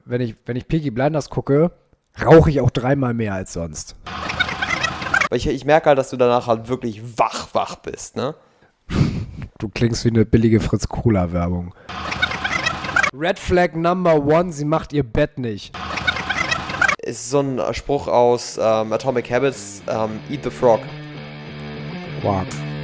wenn ich Peaky Blinders gucke, rauche ich auch 3-mal mehr als sonst. Ich merke halt, dass du danach halt wirklich wach bist, ne? Du klingst wie eine billige Fritz-Cola-Werbung. Red Flag Number 1, sie macht ihr Bett nicht. Ist so ein Spruch aus Atomic Habits, Eat the Frog. Wow.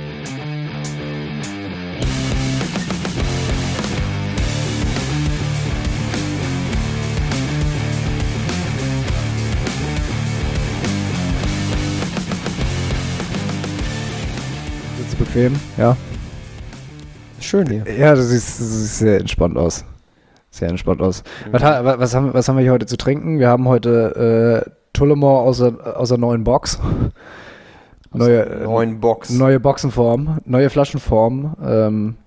Sitzt du bequem? Ja. Schön hier. Ja, das sieht sehr entspannt aus. Sehr entspannt aus. Mhm. Was haben wir hier heute zu trinken? Wir haben heute Tullamore aus der neuen Box. Neuen Box. Neue Boxenform, neue Flaschenform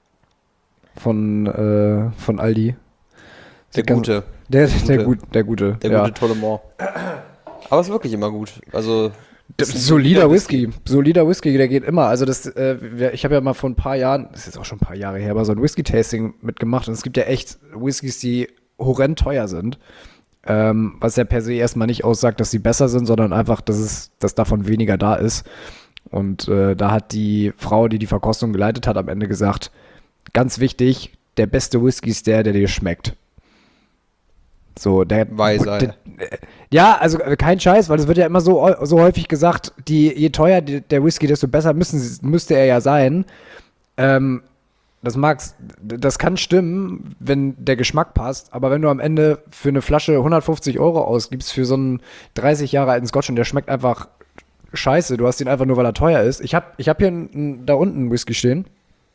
von Aldi. Der Gute. Der Gute. Der gute Tullamore. Aber ist wirklich immer gut. Also solider Whisky, der geht immer. Also ich habe ja mal vor ein paar Jahren, das ist jetzt auch schon ein paar Jahre her, aber so ein Whisky-Tasting mitgemacht und es gibt ja echt Whiskys, die horrend teuer sind. Was ja per se erstmal nicht aussagt, dass sie besser sind, sondern einfach, dass davon weniger da ist. Und da hat die Frau, die Verkostung geleitet hat, am Ende gesagt, ganz wichtig, der beste Whisky ist der dir schmeckt. So, ja, also kein Scheiß, weil es wird ja immer so häufig gesagt, je teuer der Whisky, desto besser müsste er ja sein. Das kann stimmen, wenn der Geschmack passt, aber wenn du am Ende für eine Flasche 150 € ausgibst für so einen 30 Jahre alten Scotch und der schmeckt einfach scheiße, du hast ihn einfach nur, weil er teuer ist. Ich hab hier da unten einen Whisky stehen.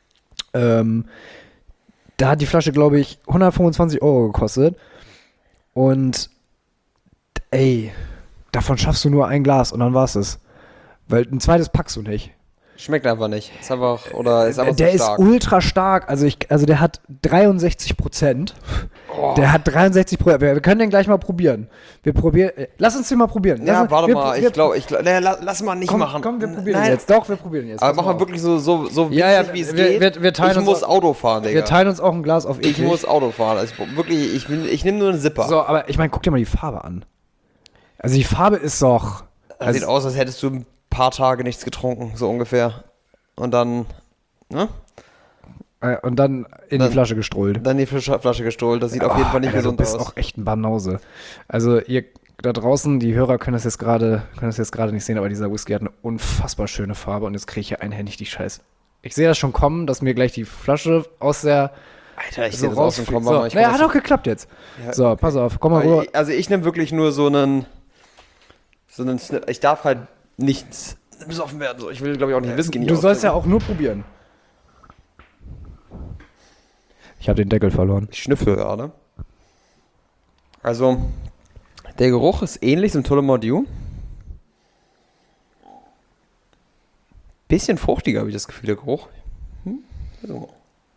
Da hat die Flasche, glaube ich, 125 € gekostet. Und ey, davon schaffst du nur ein Glas und dann war's es. Weil ein zweites packst du nicht. Schmeckt einfach nicht. Ist einfach der ist ultra stark. Also der hat 63%. Oh. Der hat 63%. Wir können den gleich mal probieren. Lass uns den mal probieren. Warte mal. Lass mal nicht machen. Komm, wir probieren jetzt. Doch, wir probieren jetzt. Aber machen wir wirklich so witzig, wie es geht. Ich muss Auto fahren, Digga. Wir teilen uns auch ein Glas auf Ich muss Auto fahren. Also wirklich, ich nehme nur einen Zipper. So, aber ich meine, guck dir mal die Farbe an. Also die Farbe ist doch... Sieht aus, als hättest du ein paar Tage nichts getrunken, so ungefähr. Und dann, ne? Und dann in die Flasche gestrollt. Dann in die Flasche gestrollt. Das sieht auf jeden Fall nicht gesund aus. Du bist auch echt ein Banause. Also ihr da draußen, die Hörer können das jetzt gerade nicht sehen, aber dieser Whisky hat eine unfassbar schöne Farbe und jetzt kriege ich hier einhändig die Scheiße. Ich sehe das schon kommen, dass mir gleich die Flasche aus der... Alter, ich sehe das rauskommen. So, hat auch geklappt jetzt. Ja, so, pass auf, komm mal rüber. Also ich nehme wirklich nur so einen Snip. Ich darf halt nichts besoffen werden. So. Ich will, glaube ich, auch nicht Whisky nicht Du sollst ja auch nur probieren. Ich habe den Deckel verloren. Ich schnüffel gerade. Also, der Geruch ist ähnlich zum Tullamore Dew. Bisschen fruchtiger, habe ich das Gefühl, der Geruch. So.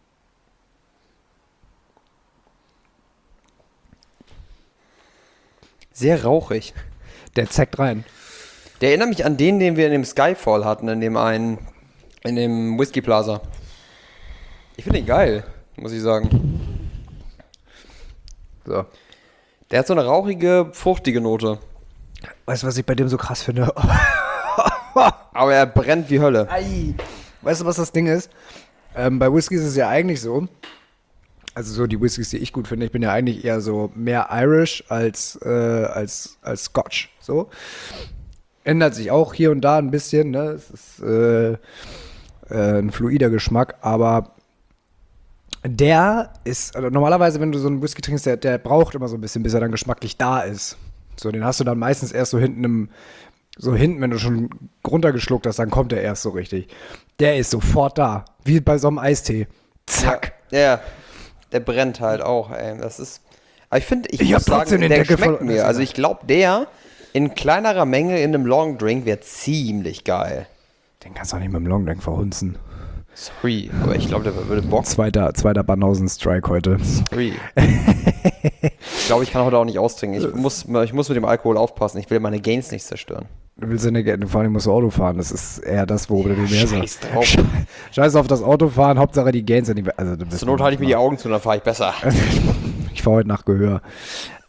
Sehr rauchig. Der zackt rein. Der erinnert mich an den wir in dem Skyfall hatten, in dem Whisky Plaza. Ich finde den geil, muss ich sagen. So. Der hat so eine rauchige, fruchtige Note. Weißt du, was ich bei dem so krass finde? Aber er brennt wie Hölle. Ei. Weißt du, was das Ding ist? Bei Whiskys ist es ja eigentlich so, also so die Whiskys, die ich gut finde, ich bin ja eigentlich eher so mehr Irish als Scotch. So. Ändert sich auch hier und da ein bisschen, ne? Es ist ein fluider Geschmack, aber der ist, also normalerweise, wenn du so einen Whisky trinkst, der braucht immer so ein bisschen, bis er dann geschmacklich da ist. So, den hast du dann meistens erst so hinten, wenn du schon runtergeschluckt hast, dann kommt der erst so richtig. Der ist sofort da, wie bei so einem Eistee. Zack. Ja, der brennt halt auch, ey. Das ist, aber ich finde, ich muss sagen, der schmeckt mir. Also ich glaube, der in kleinerer Menge in einem Long Drink wäre ziemlich geil. Den kannst du auch nicht mit dem Long Drink verhunzen. Sorry, aber ich glaube, der würde Bock. Zweiter Banausen-Strike heute. Sorry. Ich glaube, ich kann heute auch nicht austrinken. Ich muss mit dem Alkohol aufpassen. Ich will meine Gains nicht zerstören. Du willst ja nicht, vor allem musst du Auto fahren. Das ist eher das, worüber du mehr sagst. Drauf. Scheiß auf das Autofahren, Hauptsache die Gains sind nicht. Also, zur Not halte ich mir die Augen zu, dann fahre ich besser. Ich fahre heute nach Gehör.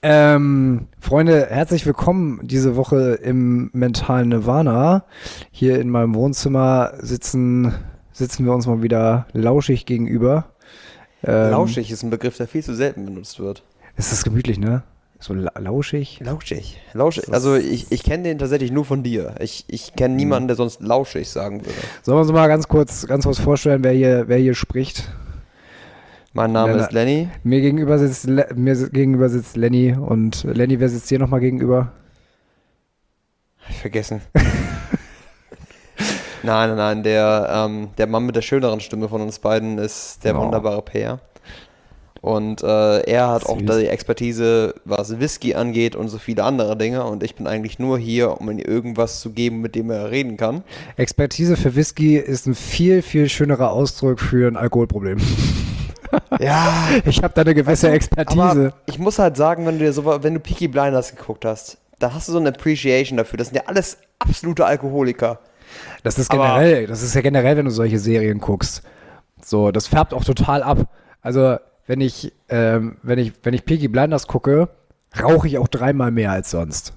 Freunde, herzlich willkommen diese Woche im mentalen Nirvana. Hier in meinem Wohnzimmer sitzen wir uns mal wieder lauschig gegenüber. Lauschig ist ein Begriff, der viel zu selten benutzt wird. Ist das gemütlich, ne? So lauschig? Lauschig. Also ich kenne den tatsächlich nur von dir. Ich kenne niemanden, der sonst lauschig sagen würde. Sollen wir uns mal ganz kurz vorstellen, wer hier spricht? Mein Name ist Lenny. Mir gegenüber sitzt Lenny. Und Lenny, wer sitzt dir nochmal gegenüber? Hab ich vergessen. Nein, der Mann mit der schöneren Stimme von uns beiden ist der wunderbare Peer. Und er hat auch die Expertise, was Whisky angeht und so viele andere Dinge. Und ich bin eigentlich nur hier, um ihm irgendwas zu geben, mit dem er reden kann. Expertise für Whisky ist ein viel, viel schönerer Ausdruck für ein Alkoholproblem. Ja. Ich habe da eine gewisse Expertise. Aber ich muss halt sagen, wenn du Peaky Blinders geguckt hast, da hast du so eine Appreciation dafür. Das sind ja alles absolute Alkoholiker. Das ist ja generell, wenn du solche Serien guckst. So, das färbt auch total ab. Also, wenn ich Peaky Blinders gucke, rauche ich auch 3-mal mehr als sonst.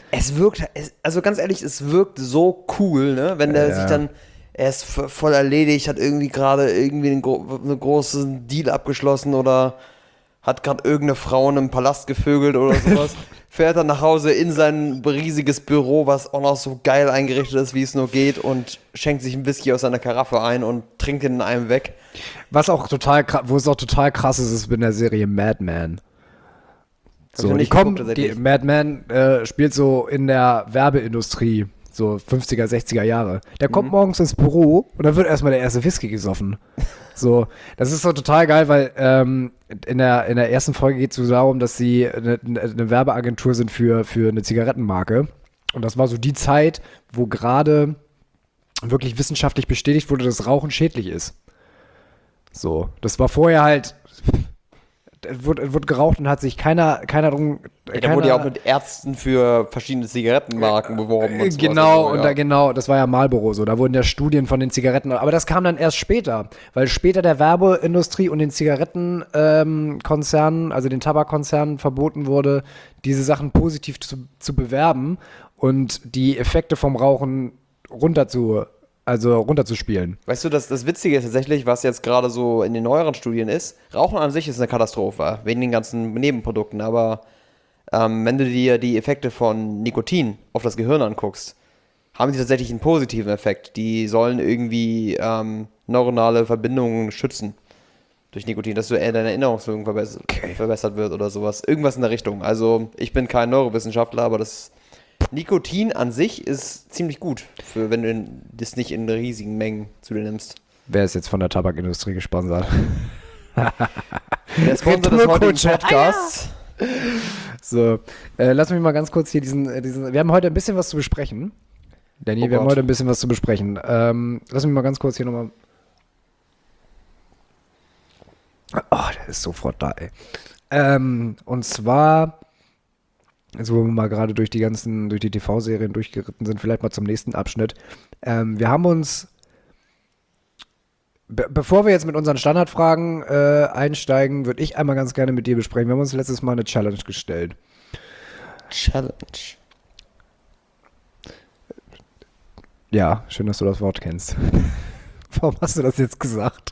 Also ganz ehrlich, es wirkt so cool, ne? Wenn der sich dann, er ist voll erledigt, hat irgendwie gerade einen großen Deal abgeschlossen oder hat gerade irgendeine Frau in einem Palast gevögelt oder sowas. Fährt dann nach Hause in sein riesiges Büro, was auch noch so geil eingerichtet ist, wie es nur geht, und schenkt sich ein Whisky aus seiner Karaffe ein und trinkt ihn in einem weg. Wo es auch total krass ist in der Serie Mad Men. So, Mad Men spielt so in der Werbeindustrie, so 50er, 60er Jahre. Der kommt morgens ins Büro und dann wird erstmal der erste Whisky gesoffen. So, das ist so total geil, weil in der ersten Folge geht es so darum, dass sie eine Werbeagentur sind für eine Zigarettenmarke. Und das war so die Zeit, wo gerade wirklich wissenschaftlich bestätigt wurde, dass Rauchen schädlich ist. So, das war vorher halt, wurde geraucht und hat sich keiner drum. Da wurde ja auch mit Ärzten für verschiedene Zigarettenmarken beworben. Und Genau, das war ja Marlboro so. Da wurden ja Studien von den Zigaretten, aber das kam dann erst später, weil später der Werbeindustrie und den Zigarettenkonzernen, also den Tabakkonzernen verboten wurde, diese Sachen positiv zu bewerben und die Effekte vom Rauchen runterzuspielen. Weißt du, das Witzige ist tatsächlich, was jetzt gerade so in den neueren Studien ist, Rauchen an sich ist eine Katastrophe, wegen den ganzen Nebenprodukten, aber wenn du dir die Effekte von Nikotin auf das Gehirn anguckst, haben sie tatsächlich einen positiven Effekt. Die sollen irgendwie neuronale Verbindungen schützen durch Nikotin, dass deine Erinnerungsvermögen verbessert wird oder sowas. Irgendwas in der Richtung. Also ich bin kein Neurowissenschaftler, aber das Nikotin an sich ist ziemlich gut, wenn du das nicht in riesigen Mengen zu dir nimmst. Wer ist jetzt von der Tabakindustrie gesponsert? Der Sponsor des heutigen Podcasts. So, lass mich mal ganz kurz hier wir haben heute ein bisschen was zu besprechen. Danny, wir haben heute ein bisschen was zu besprechen. Lass mich mal ganz kurz hier nochmal. Oh, der ist sofort da, ey. Und zwar, also wo wir mal gerade durch die TV-Serien durchgeritten sind, vielleicht mal zum nächsten Abschnitt. Wir haben uns, bevor wir jetzt mit unseren Standardfragen einsteigen, würde ich einmal ganz gerne mit dir besprechen. Wir haben uns letztes Mal eine Challenge gestellt. Challenge? Ja, schön, dass du das Wort kennst. Warum hast du das jetzt gesagt?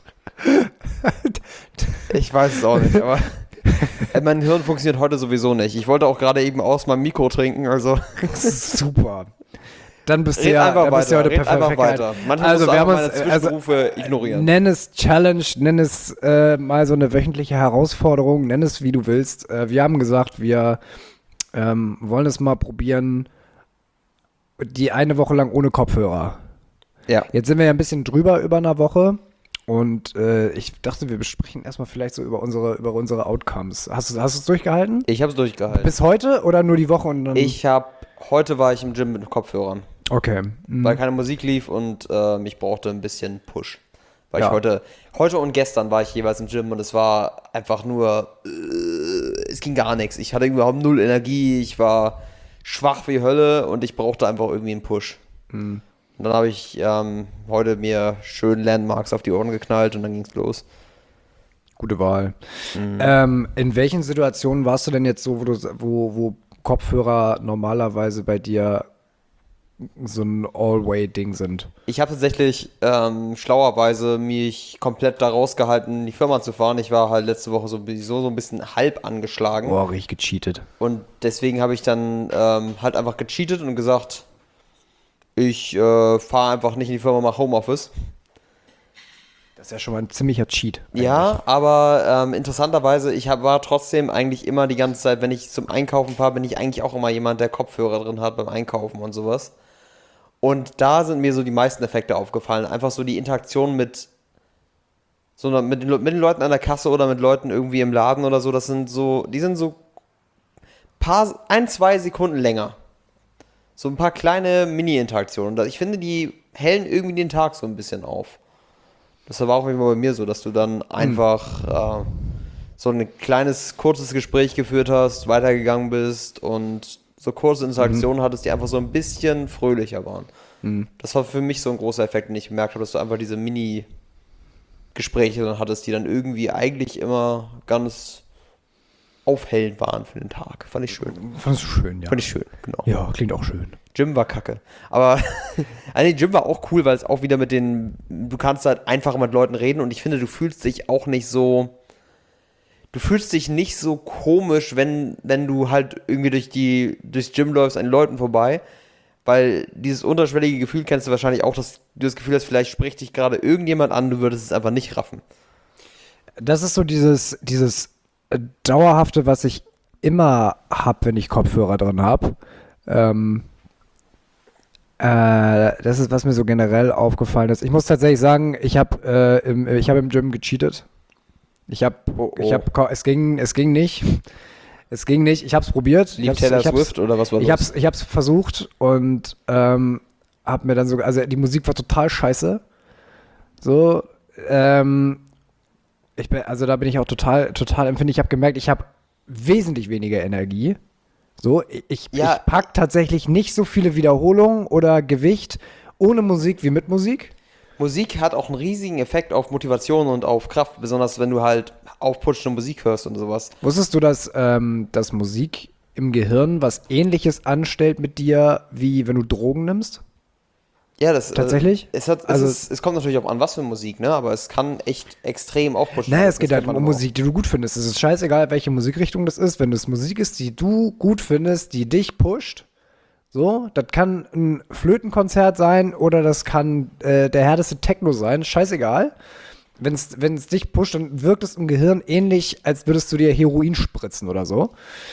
Ich weiß es auch nicht, aber mein Hirn funktioniert heute sowieso nicht. Ich wollte auch gerade eben aus meinem Mikro trinken, also. Super. Dann bist du heute perfekt. Einfach weiter. Manchmal musst du einfach meine Zwischenrufe ignorieren. Nenn es Challenge, nenn es mal so eine wöchentliche Herausforderung, nenn es wie du willst. Wir haben gesagt, wir wollen es mal probieren, die eine Woche lang ohne Kopfhörer. Ja. Jetzt sind wir ja ein bisschen drüber über einer Woche. Und ich dachte, wir besprechen erstmal vielleicht so über unsere Outcomes. Hast du es durchgehalten? Ich habe es durchgehalten. Bis heute oder nur die Woche? Und dann Heute war ich im Gym mit Kopfhörern. Okay. Weil keine Musik lief und ich brauchte ein bisschen Push. Weil ich heute und gestern war ich jeweils im Gym und es war einfach nur, es ging gar nichts. Ich hatte überhaupt null Energie, ich war schwach wie Hölle und ich brauchte einfach irgendwie einen Push. Und dann habe ich heute mir schön Landmarks auf die Ohren geknallt und dann ging es los. Gute Wahl. In welchen Situationen warst du denn jetzt so, wo Kopfhörer normalerweise bei dir so ein All-Way-Ding sind? Ich habe tatsächlich schlauerweise mich komplett da rausgehalten, in die Firma zu fahren. Ich war halt letzte Woche sowieso so ein bisschen halb angeschlagen. Boah, richtig gecheatet. Und deswegen habe ich dann halt einfach gecheatet und gesagt, ich fahre einfach nicht in die Firma, mache Homeoffice. Das ist ja schon mal ein ziemlicher Cheat. Ja, aber interessanterweise, war trotzdem eigentlich immer die ganze Zeit, wenn ich zum Einkaufen fahre, bin ich eigentlich auch immer jemand, der Kopfhörer drin hat beim Einkaufen und sowas. Und da sind mir so die meisten Effekte aufgefallen. Einfach so die Interaktion mit den Leuten an der Kasse oder mit Leuten irgendwie im Laden oder so, die sind so 2 Sekunden länger. So ein paar kleine Mini-Interaktionen. Ich finde, die hellen irgendwie den Tag so ein bisschen auf. Das war auch immer bei mir so, dass du dann einfach so ein kleines, kurzes Gespräch geführt hast, weitergegangen bist und so kurze Interaktionen hattest, die einfach so ein bisschen fröhlicher waren. Das war für mich so ein großer Effekt, den ich bemerkt habe, dass du einfach diese Mini-Gespräche dann hattest, die dann irgendwie eigentlich immer ganz aufhellend waren für den Tag. Fand ich schön. Fandest du schön, ja. Fand ich schön, genau. Ja, klingt auch schön. Gym war kacke. Aber Gym war auch cool, weil es auch wieder du kannst halt einfach mit Leuten reden und ich finde, du fühlst dich nicht so komisch, wenn du halt irgendwie durchs Gym läufst an Leuten vorbei, weil dieses unterschwellige Gefühl kennst du wahrscheinlich auch, dass du das Gefühl hast, vielleicht spricht dich gerade irgendjemand an, du würdest es einfach nicht raffen. Das ist so dieses Dauerhafte, was ich immer habe, wenn ich Kopfhörer drin habe. Das ist, was mir so generell aufgefallen ist. Ich muss tatsächlich sagen, ich habe im Gym gecheatet. Es ging nicht. Es ging nicht. Ich habe es probiert. Lief Taylor Swift oder was war das? Ich habe es versucht und habe mir dann so, also die Musik war total scheiße. So, da bin ich auch total empfindlich. Ich habe gemerkt, ich habe wesentlich weniger Energie. So, ich pack tatsächlich nicht so viele Wiederholungen oder Gewicht ohne Musik wie mit Musik. Musik hat auch einen riesigen Effekt auf Motivation und auf Kraft, besonders wenn du halt aufputschende Musik hörst und sowas. Wusstest du, dass Musik im Gehirn was Ähnliches anstellt mit dir, wie wenn du Drogen nimmst? Ja, das tatsächlich. Es kommt natürlich auch an, was für Musik, ne? Aber es kann echt extrem aufpushen. Naja, es geht halt um Musik, die du gut findest. Es ist scheißegal, welche Musikrichtung das ist. Wenn es Musik ist, die du gut findest, die dich pusht, so, das kann ein Flötenkonzert sein oder das kann der härteste Techno sein, scheißegal. Wenn es dich pusht, dann wirkt es im Gehirn ähnlich, als würdest du dir Heroin spritzen oder so.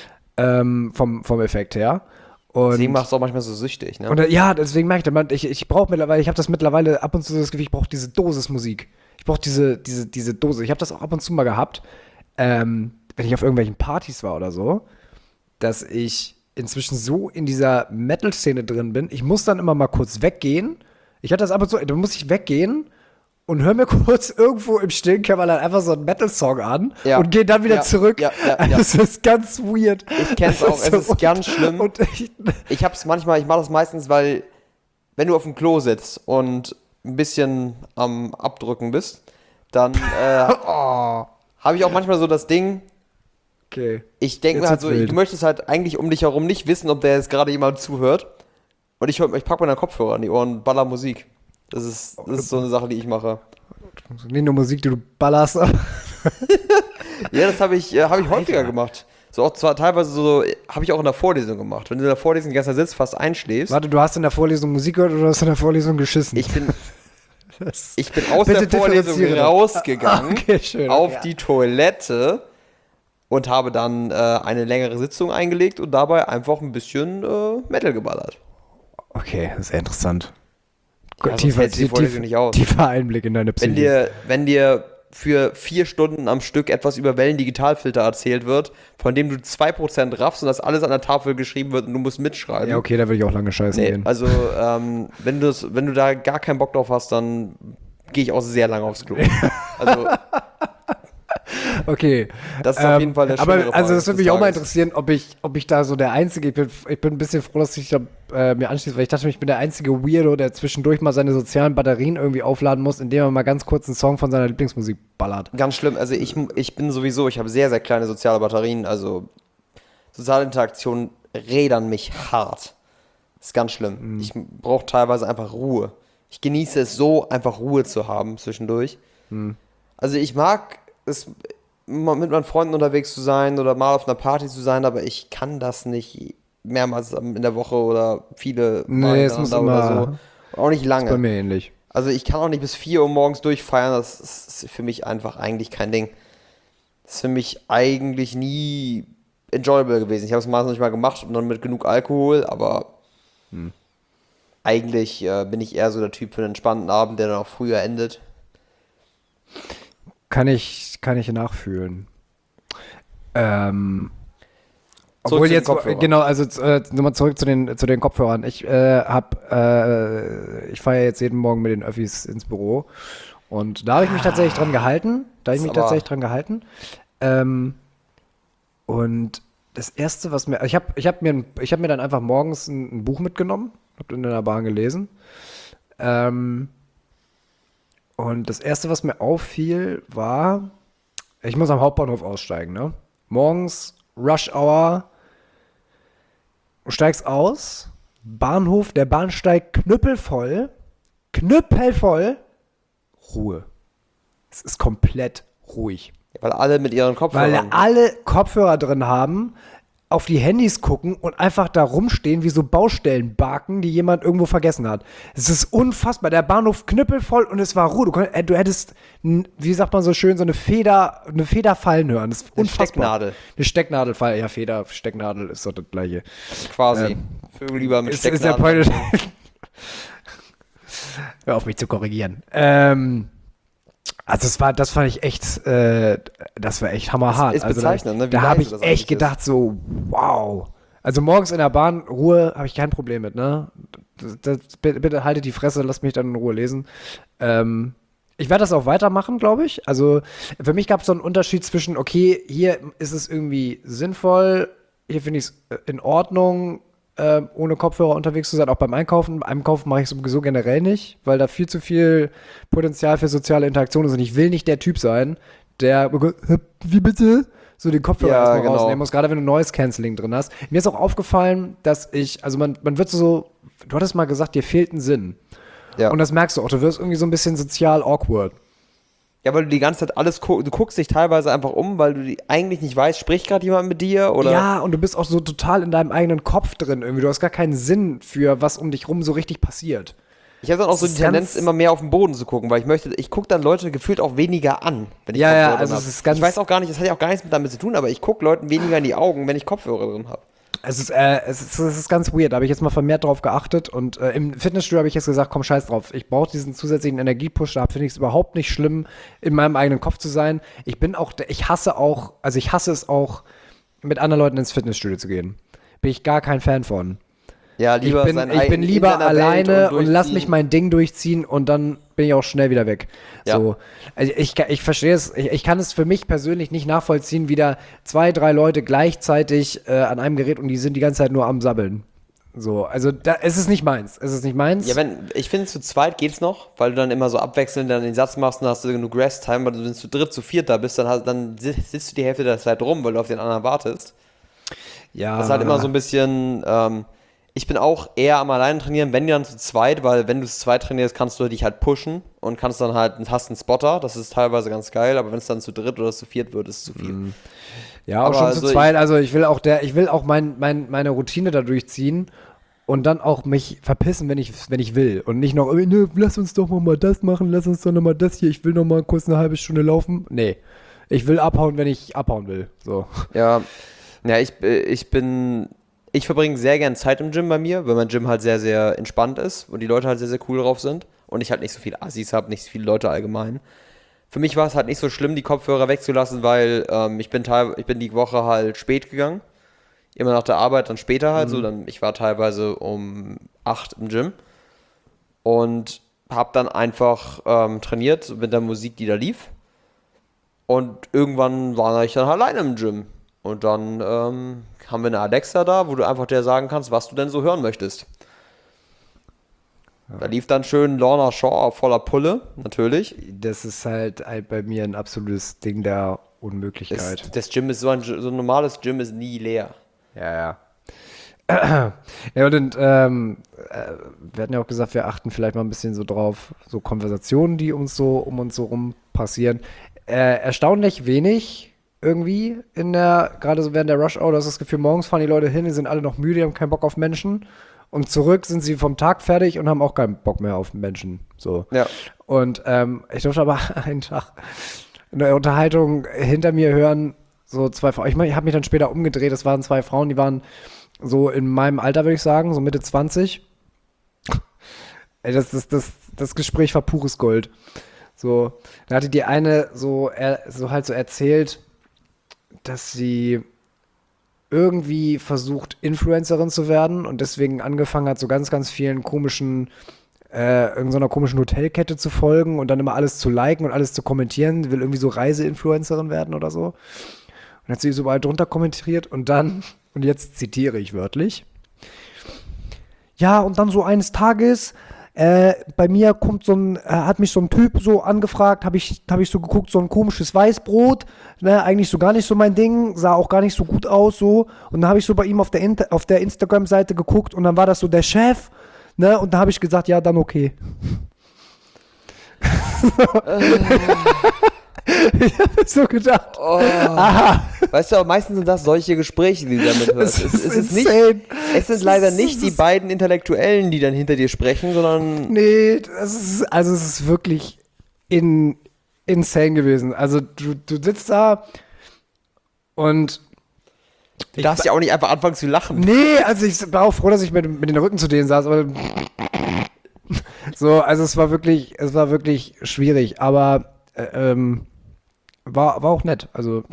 Vom Effekt her. Und deswegen macht es auch manchmal so süchtig, ne? Und deswegen merke ich brauche mittlerweile, ich habe das mittlerweile ab und zu das Gefühl, ich brauche diese Dosis Musik. Ich brauche diese Dose. Ich habe das auch ab und zu mal gehabt, wenn ich auf irgendwelchen Partys war oder so, dass ich inzwischen so in dieser Metal-Szene drin bin. Ich muss dann immer mal kurz weggehen. Ich hatte das ab und zu, da muss ich weggehen und höre mir kurz irgendwo im stillen Kämmerlein einfach so einen Metal-Song an und gehe dann wieder zurück. Das ist ganz weird. Ich kenn's auch, es ist ganz schlimm. Und ich mache das meistens, weil wenn du auf dem Klo sitzt und ein bisschen am Abdrücken bist, dann habe ich auch manchmal so das Ding, okay. Ich denke mir halt so, du möchtest halt eigentlich um dich herum nicht wissen, ob der jetzt gerade jemand zuhört. Und ich packe mir dann Kopfhörer an die Ohren und baller Musik. Das ist so eine Sache, die ich mache. Nicht nur Musik, die du ballerst. Ja, das habe ich häufiger gemacht. So auch zwar teilweise so, habe ich auch in der Vorlesung gemacht. Wenn du in der Vorlesung die ganze Zeit sitzt, fast einschläfst. Warte, du hast in der Vorlesung Musik gehört oder hast du in der Vorlesung geschissen? Ich bin aus der Vorlesung rausgegangen auf die Toilette und habe dann eine längere Sitzung eingelegt und dabei einfach ein bisschen Metal geballert. Okay, sehr interessant. Ja, tiefer Einblick in deine Psyche. Wenn dir für 4 Stunden am Stück etwas über Wellendigitalfilter erzählt wird, von dem du 2% raffst und das alles an der Tafel geschrieben wird und du musst mitschreiben. Ja, okay, da würde ich auch lange scheißen gehen. Also, wenn du da gar keinen Bock drauf hast, dann gehe ich auch sehr lange aufs Klo. Also, Okay. Das ist auf jeden Fall der Aber schönere also Part das würde des mich auch mal Tages. interessieren, ob ich da so der Einzige, ich bin ein bisschen froh, dass ich da mir anschließe, weil ich dachte, ich bin der einzige Weirdo, der zwischendurch mal seine sozialen Batterien irgendwie aufladen muss, indem er mal ganz kurz einen Song von seiner Lieblingsmusik ballert. Ganz schlimm. Also ich bin sowieso, ich habe sehr, sehr kleine soziale Batterien. Also soziale Interaktionen rädern mich hart. Das ist ganz schlimm. Ich brauche teilweise einfach Ruhe. Ich genieße es so, einfach Ruhe zu haben zwischendurch. Also ich mag es, mal mit meinen Freunden unterwegs zu sein oder mal auf einer Party zu sein, aber ich kann das nicht mehrmals in der Woche oder viele Mal Nee, es muss hintereinander oder so. immer, Und auch nicht ist bei lange. mir ähnlich. Also ich kann auch nicht bis 4 Uhr morgens durchfeiern, das ist für mich einfach eigentlich kein Ding. Das ist für mich eigentlich nie enjoyable gewesen. Ich habe es meistens nicht mal gemacht und dann mit genug Alkohol, aber eigentlich bin ich eher so der Typ für einen entspannten Abend, der dann auch früher endet. Kann ich nachfühlen. Zurück Obwohl zu den jetzt, Kopfhörern. genau, also nochmal zurück zu den Kopfhörern. Ich ich fahre ja jetzt jeden Morgen mit den Öffis ins Büro und da habe ich mich tatsächlich dran gehalten. Ist aber- Und das erste, was mir, ich hab mir dann einfach morgens ein Buch mitgenommen, habe in der Bahn gelesen. Und das erste, was mir auffiel, war, ich muss am Hauptbahnhof aussteigen, ne? Morgens, Rush Hour, du steigst aus, Bahnhof, der Bahnsteig knüppelvoll, Ruhe. Es ist komplett ruhig. Weil alle mit ihren Weil Kopfhörern. alle Kopfhörer drin haben, auf die Handys gucken und einfach da rumstehen wie so Baustellenbarken, die jemand irgendwo vergessen hat. Es ist unfassbar. Der Bahnhof knüppelvoll und es war Ruhe. Du hättest, wie sagt man so schön, so eine Feder fallen hören. Das ist Eine unfassbar. Stecknadel. Eine Stecknadel fallen. Ja, Feder, Stecknadel ist doch das gleiche. Quasi. Vögel lieber mit Ist der Stecknadeln. Point. Hör auf mich zu korrigieren. Also das fand ich echt, das war echt hammerhart. Ist Also bezeichnend, ne, wie da habe leise ich das echt eigentlich gedacht so, wow. Also morgens in der Bahn, Ruhe, habe ich kein Problem mit, ne? Bitte haltet die Fresse, lasst mich dann in Ruhe lesen. Ich werde das auch weitermachen, glaube ich. Also für mich gab es so einen Unterschied zwischen, okay, hier ist es irgendwie sinnvoll, hier finde ich es in Ordnung, ohne Kopfhörer unterwegs zu sein, auch beim Einkaufen. Beim Einkaufen mache ich sowieso generell nicht, weil da viel zu viel Potenzial für soziale Interaktion ist und ich will nicht der Typ sein, der, wie bitte? So den Kopfhörer Ja, erstmal genau. rausnehmen muss, gerade wenn du Noise Cancelling drin hast. Mir ist auch aufgefallen, dass also man wird so, du hattest mal gesagt, dir fehlt ein Sinn. Ja. Und das merkst du auch, du wirst irgendwie so ein bisschen sozial awkward. Ja, weil du die ganze Zeit alles guckst, du guckst dich teilweise einfach um, weil du eigentlich nicht weißt, spricht gerade jemand mit dir oder. Ja, und du bist auch so total in deinem eigenen Kopf drin irgendwie. Du hast gar keinen Sinn für, was um dich rum so richtig passiert. Ich habe dann auch so Das die ist Tendenz, ganz- immer mehr auf den Boden zu gucken, weil ich gucke dann Leute gefühlt auch weniger an, wenn ich Ja, ja, Kopfhörer also drin es hab. ist ganz- Ich weiß auch gar nicht, das hat ja auch gar nichts damit zu tun, aber ich gucke Leuten weniger in die Augen, wenn ich Kopfhörer drin habe. Es ist ganz weird. Da habe ich jetzt mal vermehrt drauf geachtet. Und im Fitnessstudio habe ich jetzt gesagt, komm, scheiß drauf. Ich brauche diesen zusätzlichen Energiepush. Da finde ich es überhaupt nicht schlimm, in meinem eigenen Kopf zu sein. Ich hasse es auch, mit anderen Leuten ins Fitnessstudio zu gehen. Bin ich gar kein Fan von. Ja, lieber Ich bin in lieber seiner alleine Welt und lass durchziehen. mich mein Ding durchziehen und dann bin ich auch schnell wieder weg. Ja. So. Also ich verstehe es, ich kann es für mich persönlich nicht nachvollziehen, wie da 2, 3 Leute gleichzeitig an einem Gerät und die sind die ganze Zeit nur am Sabbeln. So, also es ist nicht meins. Es ist nicht meins. Ja, ich finde, zu zweit geht's noch, weil du dann immer so abwechselnd dann den Satz machst und hast du genug Rest-Time, weil du, wenn du zu dritt, zu viert da bist, dann sitzt du die Hälfte der Zeit rum, weil du auf den anderen wartest. Ja. Das ist halt immer so ein bisschen, ich bin auch eher am alleine trainieren, wenn dann zu zweit, weil wenn du zu zweit trainierst, kannst du dich halt pushen und kannst dann halt, hast einen Spotter, das ist teilweise ganz geil, aber wenn es dann zu dritt oder zu viert wird, ist es zu viel. Ja, auch Aber schon also zu zweit. Also ich will auch meine Routine da durchziehen und dann auch mich verpissen, wenn ich will. Und nicht noch, ne, lass uns doch mal das machen, lass uns doch noch mal das hier, ich will noch mal kurz eine halbe Stunde laufen. Nee. Ich will abhauen, wenn ich abhauen will. So. Ja, ich verbringe sehr gern Zeit im Gym bei mir, weil mein Gym halt sehr, sehr entspannt ist und die Leute halt sehr, sehr cool drauf sind und ich halt nicht so viele Assis habe, nicht so viele Leute allgemein. Für mich war es halt nicht so schlimm, die Kopfhörer wegzulassen, weil ich bin die Woche halt spät gegangen. Immer nach der Arbeit, dann später halt so. Ich war teilweise um 8 im Gym und habe dann einfach trainiert mit der Musik, die da lief. Und irgendwann war ich dann alleine im Gym. Und dann haben wir eine Alexa da, wo du einfach der sagen kannst, was du denn so hören möchtest. Da lief dann schön Lorna Shore voller Pulle, natürlich. Das ist halt bei mir ein absolutes Ding der Unmöglichkeit. Das Gym ist so ein normales Gym ist nie leer. Ja. Ja, und wir hatten ja auch gesagt, wir achten vielleicht mal ein bisschen so drauf, so Konversationen, die um uns so rum passieren. Erstaunlich wenig irgendwie gerade so während der Rush Hour, du hast das Gefühl, morgens fahren die Leute hin, die sind alle noch müde, haben keinen Bock auf Menschen. Und zurück sind sie vom Tag fertig und haben auch keinen Bock mehr auf Menschen. So. Ja. Und ich durfte aber einen Tag eine Unterhaltung hinter mir hören, so zwei Frauen. Ich habe mich dann später umgedreht, es waren zwei Frauen, die waren so in meinem Alter, würde ich sagen, so Mitte 20. Ey, das Gespräch war pures Gold. So, da hatte die eine so erzählt, dass sie irgendwie versucht, Influencerin zu werden und deswegen angefangen hat, so ganz, ganz vielen komischen, irgendeiner komischen Hotelkette zu folgen und dann immer alles zu liken und alles zu kommentieren. Sie will irgendwie so Reiseinfluencerin werden oder so. Und hat sie so überall drunter kommentiert und dann, und jetzt zitiere ich wörtlich, ja, und dann so eines Tages, bei mir hat mich so ein Typ so angefragt, hab ich so geguckt, so ein komisches Weißbrot, ne, eigentlich so gar nicht so mein Ding, sah auch gar nicht so gut aus, so. Und dann habe ich so bei ihm auf der Instagram-Seite geguckt und dann war das so der Chef, ne, und da habe ich gesagt, ja, dann okay. Ich habe so gedacht, aha. Weißt du, aber meistens sind das solche Gespräche, die du damit hörst. Es sind leider nicht die beiden Intellektuellen, die dann hinter dir sprechen, sondern... Nee, es ist wirklich insane gewesen. Also du sitzt da und... Du darfst ja auch nicht einfach anfangen zu lachen. Nee, also ich war auch froh, dass ich mit den Rücken zu denen saß, aber... So, also es war wirklich schwierig, aber war auch nett. Also,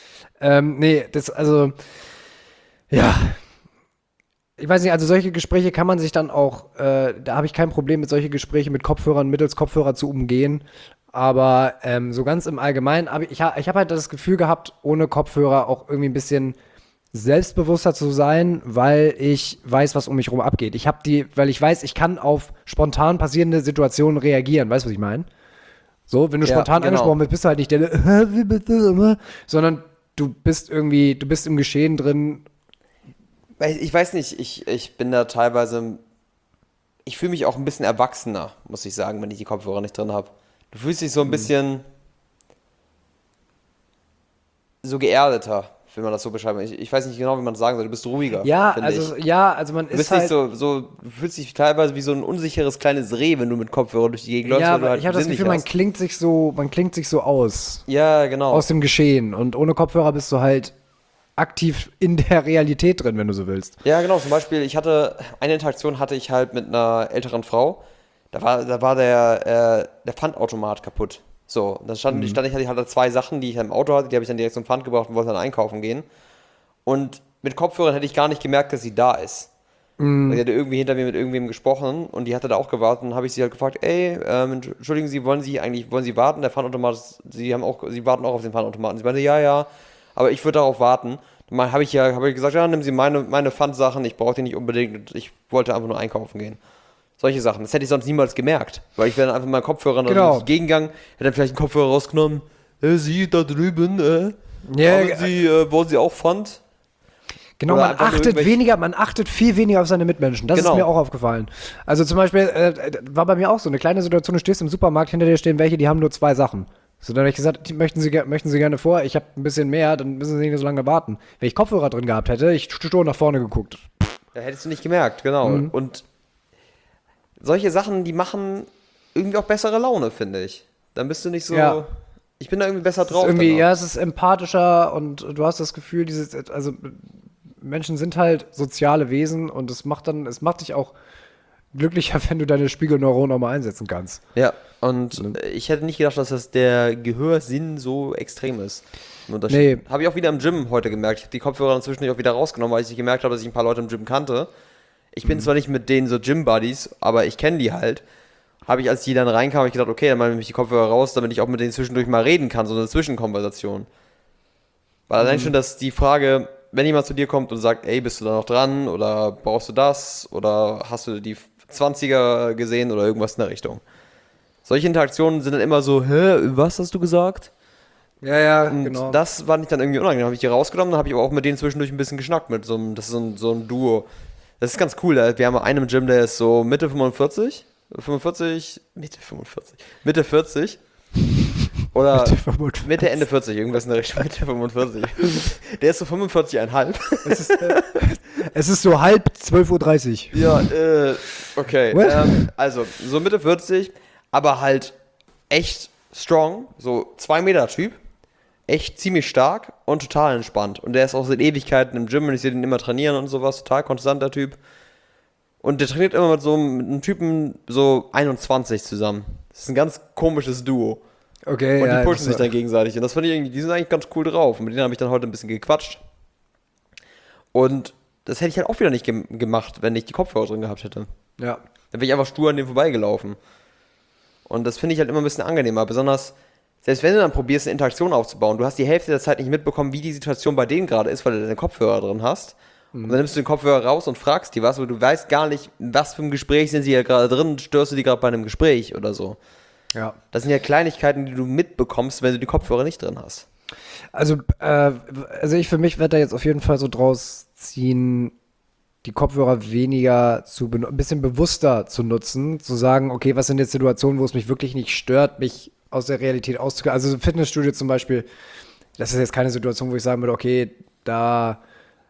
ja. Ich weiß nicht, also solche Gespräche kann man sich dann auch, da habe ich kein Problem mit solche Gespräche mittels Kopfhörer zu umgehen. Aber so ganz im Allgemeinen, ich habe halt das Gefühl gehabt, ohne Kopfhörer auch irgendwie ein bisschen selbstbewusster zu sein, weil ich weiß, was um mich rum abgeht. Weil ich weiß, ich kann auf spontan passierende Situationen reagieren. Weißt du, was ich meine? So, wenn du spontan angesprochen bist, bist du halt nicht der, sondern du bist im Geschehen drin. Ich weiß nicht, ich bin da teilweise, ich fühle mich auch ein bisschen erwachsener, muss ich sagen, wenn ich die Kopfhörer nicht drin habe. Du fühlst dich so ein bisschen so geerdeter, wenn man das so beschreiben. Ich weiß nicht genau, wie man das sagen soll. Du bist ruhiger. Ja, also man du bist ist halt... nicht du fühlst dich teilweise wie so ein unsicheres kleines Reh, wenn du mit Kopfhörer durch die Gegend läufst. Ja, weil du halt ich habe das Gefühl, man klingt sich so aus. Ja, genau. Aus dem Geschehen. Und ohne Kopfhörer bist du halt aktiv in der Realität drin, wenn du so willst. Ja, genau. Zum Beispiel, eine Interaktion hatte ich halt mit einer älteren Frau. Da war der Pfandautomat kaputt. So, dann hatte ich halt zwei Sachen, die ich im Auto hatte, die habe ich dann direkt zum Pfand gebracht und wollte dann einkaufen gehen. Und mit Kopfhörern hätte ich gar nicht gemerkt, dass sie da ist. Weil sie hatte irgendwie hinter mir mit irgendwem gesprochen und die hatte da auch gewartet und dann habe ich sie halt gefragt, ey, entschuldigen Sie, wollen Sie warten? Der Pfandautomat, Sie warten auch auf den Pfandautomaten. Sie meinte, ja, aber ich würde darauf warten. Dann habe ich gesagt, ja, nehmen Sie meine Pfandsachen, ich brauche die nicht unbedingt, ich wollte einfach nur einkaufen gehen. Solche Sachen. Das hätte ich sonst niemals gemerkt. Weil ich wäre dann einfach meinen Kopfhörer gegengegangen, hätte dann vielleicht einen Kopfhörer rausgenommen. Sie da drüben, wollen Sie auch Pfand? Genau, man achtet viel weniger auf seine Mitmenschen. Das ist mir auch aufgefallen. Also zum Beispiel, war bei mir auch so eine kleine Situation, du stehst im Supermarkt, hinter dir stehen welche, die haben nur 2 Sachen. So, dann habe ich gesagt, möchten Sie gerne vor, ich habe ein bisschen mehr, dann müssen Sie nicht so lange warten. Wenn ich Kopfhörer drin gehabt hätte, ich stur nach vorne geguckt. Ja, hättest du nicht gemerkt, genau. Und solche Sachen, die machen irgendwie auch bessere Laune, finde ich. Dann bist du nicht so... Ja. Ich bin da irgendwie besser drauf. Es ist empathischer und du hast das Gefühl, also Menschen sind halt soziale Wesen und es macht dich auch glücklicher, wenn du deine Spiegelneuronen auch mal einsetzen kannst. Ja, und ich hätte nicht gedacht, dass der Gehörsinn so extrem ist. Nee. Habe ich auch wieder im Gym heute gemerkt. Ich habe die Kopfhörer inzwischen auch wieder rausgenommen, weil ich gemerkt habe, dass ich ein paar Leute im Gym kannte. Ich bin zwar nicht mit denen so Gym-Buddies, aber ich kenne die halt. habe ich, als die dann reinkam, ich gedacht, okay, dann mache ich die Kopfhörer raus, damit ich auch mit denen zwischendurch mal reden kann, so eine Zwischenkonversation. Weil allein schon, dass die Frage, wenn jemand zu dir kommt und sagt, ey, bist du da noch dran oder brauchst du das oder hast du die 20er gesehen oder irgendwas in der Richtung. Solche Interaktionen sind dann immer so, was hast du gesagt? Ja, Und genau. das war nicht dann irgendwie unangenehm. Dann habe ich die rausgenommen, dann habe ich aber auch mit denen zwischendurch ein bisschen geschnackt. Das ist so ein Duo. Das ist ganz cool. Wir haben einen im Gym, der ist so Mitte 45. Mitte 40. Oder Mitte 45. Mitte, Ende 40, irgendwas in der Richtung. Mitte 45. Der ist so 45,5. Es ist so halb 12:30 Uhr. Ja, okay. Also, so Mitte 40, aber halt echt strong. So 2 Meter Typ. Echt ziemlich stark und total entspannt. Und der ist auch seit Ewigkeiten im Gym und ich sehe den immer trainieren und sowas. Total konstanter Typ. Und der trainiert immer mit einem Typen so 21 zusammen. Das ist ein ganz komisches Duo. Okay, Und ja, die pushen sich dann gegenseitig. Und das fand ich irgendwie, die sind eigentlich ganz cool drauf. Und mit denen habe ich dann heute ein bisschen gequatscht. Und das hätte ich halt auch wieder nicht gemacht, wenn ich die Kopfhörer drin gehabt hätte. Ja. Dann wäre ich einfach stur an dem vorbeigelaufen. Und das finde ich halt immer ein bisschen angenehmer. Besonders, selbst wenn du dann probierst, eine Interaktion aufzubauen, du hast die Hälfte der Zeit nicht mitbekommen, wie die Situation bei denen gerade ist, weil du deine Kopfhörer drin hast. Und dann nimmst du den Kopfhörer raus und fragst die was, aber du weißt gar nicht, in was für ein Gespräch sind sie ja gerade drin, störst du die gerade bei einem Gespräch oder so. Ja. Das sind ja Kleinigkeiten, die du mitbekommst, wenn du die Kopfhörer nicht drin hast. Also ich für mich werde da jetzt auf jeden Fall so draus ziehen, die Kopfhörer weniger ein bisschen bewusster zu nutzen, zu sagen, okay, was sind jetzt Situationen, wo es mich wirklich nicht stört, mich aus der Realität auszugehen. Also so Fitnessstudio zum Beispiel, das ist jetzt keine Situation, wo ich sagen würde, okay, da,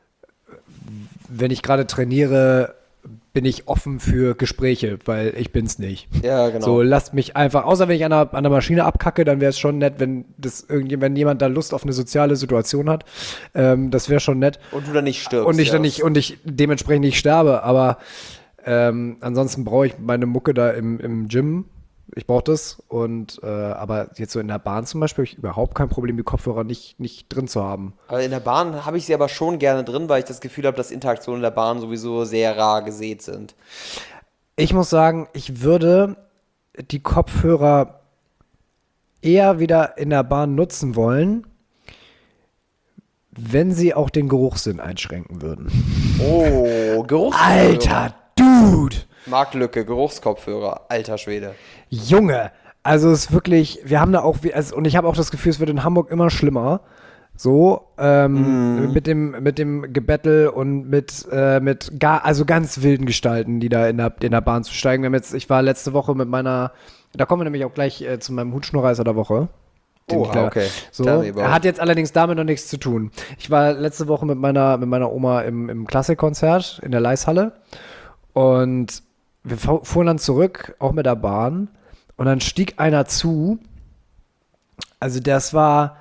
wenn ich gerade trainiere, bin ich offen für Gespräche, weil ich bin's nicht. Ja, genau. So, lasst mich einfach, außer wenn ich an der Maschine abkacke, dann wäre es schon nett, wenn jemand da Lust auf eine soziale Situation hat. Das wäre schon nett. Und du dann nicht stirbst. Und ich dementsprechend nicht sterbe, aber ansonsten brauche ich meine Mucke da im Gym. Ich brauche das. Aber jetzt so in der Bahn zum Beispiel habe ich überhaupt kein Problem, die Kopfhörer nicht drin zu haben. Aber in der Bahn habe ich sie aber schon gerne drin, weil ich das Gefühl habe, dass Interaktionen in der Bahn sowieso sehr rar gesät sind. Ich muss sagen, ich würde die Kopfhörer eher wieder in der Bahn nutzen wollen, wenn sie auch den Geruchssinn einschränken würden. Oh, Geruchskopfhörer. Alter, Dude! Marktlücke, Geruchskopfhörer, alter Schwede. Junge, also es ist wirklich, wir haben da auch, und ich habe auch das Gefühl, es wird in Hamburg immer schlimmer. So, mit dem Gebettel und also ganz wilden Gestalten, die da in der Bahn zu steigen. Ich war letzte Woche da kommen wir nämlich auch gleich zu meinem Hutschnurreißer der Woche. Oh, okay. So, hat jetzt allerdings damit noch nichts zu tun. Ich war letzte Woche mit meiner Oma im Klassikkonzert in der Leishalle und wir fuhren dann zurück, auch mit der Bahn, und dann stieg einer zu. Also das war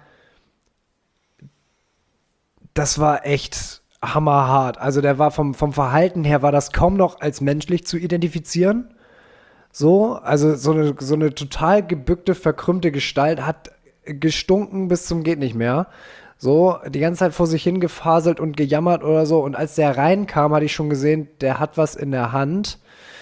echt hammerhart. Also der war vom Verhalten her, war das kaum noch als menschlich zu identifizieren. So, also so eine total gebückte, verkrümmte Gestalt, hat gestunken bis zum geht nicht mehr. So, die ganze Zeit vor sich hingefaselt und gejammert oder so. Und als der reinkam, hatte ich schon gesehen, der hat was in der Hand,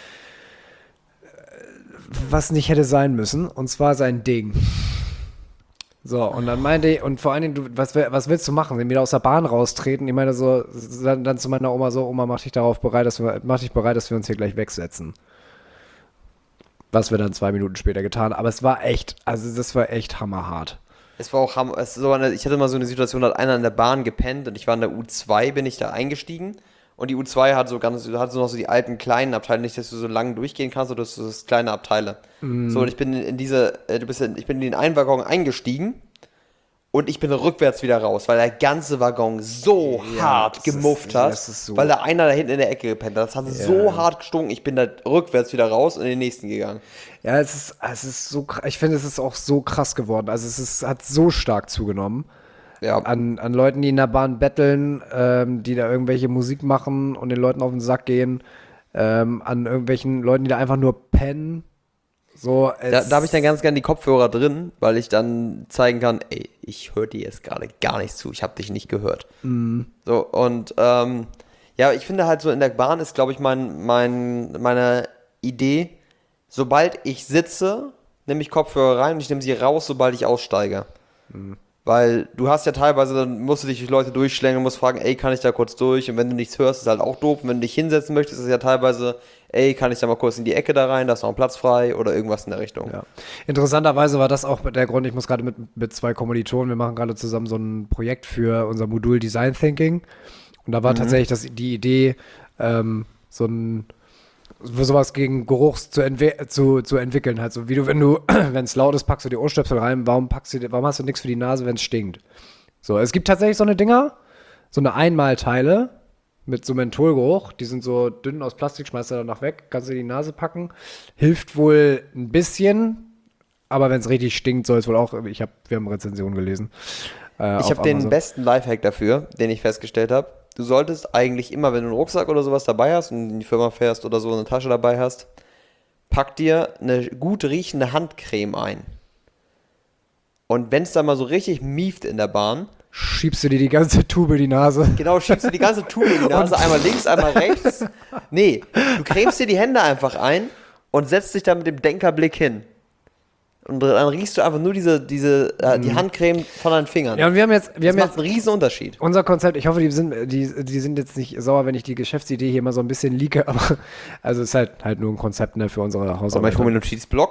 was nicht hätte sein müssen. Und zwar sein Ding. So, und dann meinte ich, und vor allen Dingen, was willst du machen? Wenn wir aus der Bahn raustreten? Ich meine so, dann zu meiner Oma so, Oma, mach dich bereit, dass wir uns hier gleich wegsetzen. Was wir dann 2 Minuten später getan. Aber das war echt hammerhart. Es war auch ich hatte mal so eine Situation, da hat einer in der Bahn gepennt und ich war in der U2, bin ich da eingestiegen. Und die U2 hat so noch so die alten kleinen Abteile, nicht, dass du so lang durchgehen kannst, sondern das ist kleine Abteile. So, und ich bin in den einen Waggon eingestiegen und ich bin rückwärts wieder raus, weil der ganze Waggon so hart gemufft hat, so, weil da einer da hinten in der Ecke gepennt hat. Das hat so hart gestunken, ich bin da rückwärts wieder raus und in den nächsten gegangen. Ja, es ist so krass. Ich finde, es ist auch so krass geworden. Also hat so stark zugenommen. Ja. An Leuten, die in der Bahn betteln, die da irgendwelche Musik machen und den Leuten auf den Sack gehen, an irgendwelchen Leuten, die da einfach nur pennen. So, da habe ich dann ganz gerne die Kopfhörer drin, weil ich dann zeigen kann, ey, ich höre dir jetzt gerade gar nichts zu, ich habe dich nicht gehört. So, und ich finde halt so in der Bahn ist, glaube ich, meine Idee, sobald ich sitze, nehme ich Kopfhörer rein und ich nehme sie raus, sobald ich aussteige. Weil du hast ja teilweise, dann musst du dich durch Leute durchschlängeln und musst fragen, ey, kann ich da kurz durch? Und wenn du nichts hörst, ist halt auch doof. Und wenn du dich hinsetzen möchtest, ist es ja teilweise, ey, kann ich da mal kurz in die Ecke da rein, da ist noch ein Platz frei oder irgendwas in der Richtung. Ja. Interessanterweise war das auch der Grund, ich muss gerade mit zwei Kommilitonen, wir machen gerade zusammen so ein Projekt für unser Modul Design Thinking. Und da war tatsächlich die Idee, sowas gegen Geruch zu entwickeln. Halt so wie wenn es laut ist, packst du die Ohrstöpsel rein, warum hast du nichts für die Nase, wenn es stinkt? So, es gibt tatsächlich so eine Dinger, so eine Einmalteile mit so Mentholgeruch, die sind so dünn aus Plastik, schmeißt du danach weg, kannst du in die Nase packen. Hilft wohl ein bisschen, aber wenn es richtig stinkt, soll es wohl auch, wir haben Rezensionen gelesen. Ich habe den besten Lifehack dafür, den ich festgestellt habe. Du solltest eigentlich immer, wenn du einen Rucksack oder sowas dabei hast und in die Firma fährst oder so eine Tasche dabei hast, pack dir eine gut riechende Handcreme ein. Und wenn es dann mal so richtig mieft in der Bahn, schiebst du dir die ganze Tube in die Nase. genau, schiebst du die ganze Tube in die Nase, einmal links, einmal rechts. Nee, du cremst dir die Hände einfach ein und setzt dich dann mit dem Denkerblick hin. Und dann riechst du einfach nur die Handcreme von deinen Fingern. Ja, und wir macht einen riesen Unterschied. Unser Konzept, ich hoffe, die sind jetzt nicht sauer, wenn ich die Geschäftsidee hier mal so ein bisschen leake, aber also es ist halt nur ein Konzept, ne, für unsere Hausarbeit. Ich hole mir einen Notizblock.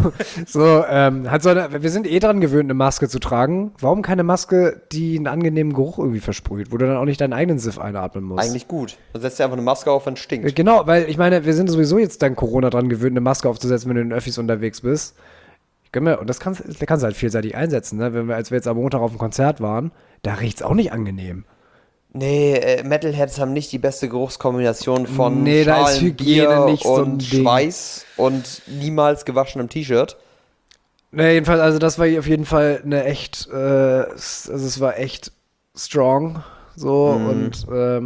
Wir sind dran gewöhnt, eine Maske zu tragen. Warum keine Maske, die einen angenehmen Geruch irgendwie versprüht, wo du dann auch nicht deinen eigenen Siff einatmen musst? Eigentlich gut. Dann setzt du einfach eine Maske auf, wenn es stinkt. Genau, weil ich meine, wir sind sowieso jetzt dank Corona dran gewöhnt, eine Maske aufzusetzen, wenn du in den Öffis unterwegs bist. Und das kannst du halt vielseitig einsetzen, ne? Als wir jetzt am Montag auf dem Konzert waren, da riecht's auch nicht angenehm. Nee, Metalheads haben nicht die beste Geruchskombination von da ist Hygiene Bier nicht so ein und Ding. Schweiß und niemals gewaschenem T-Shirt. Ne, jedenfalls, also das war auf jeden Fall eine echt, es war echt strong, so, und,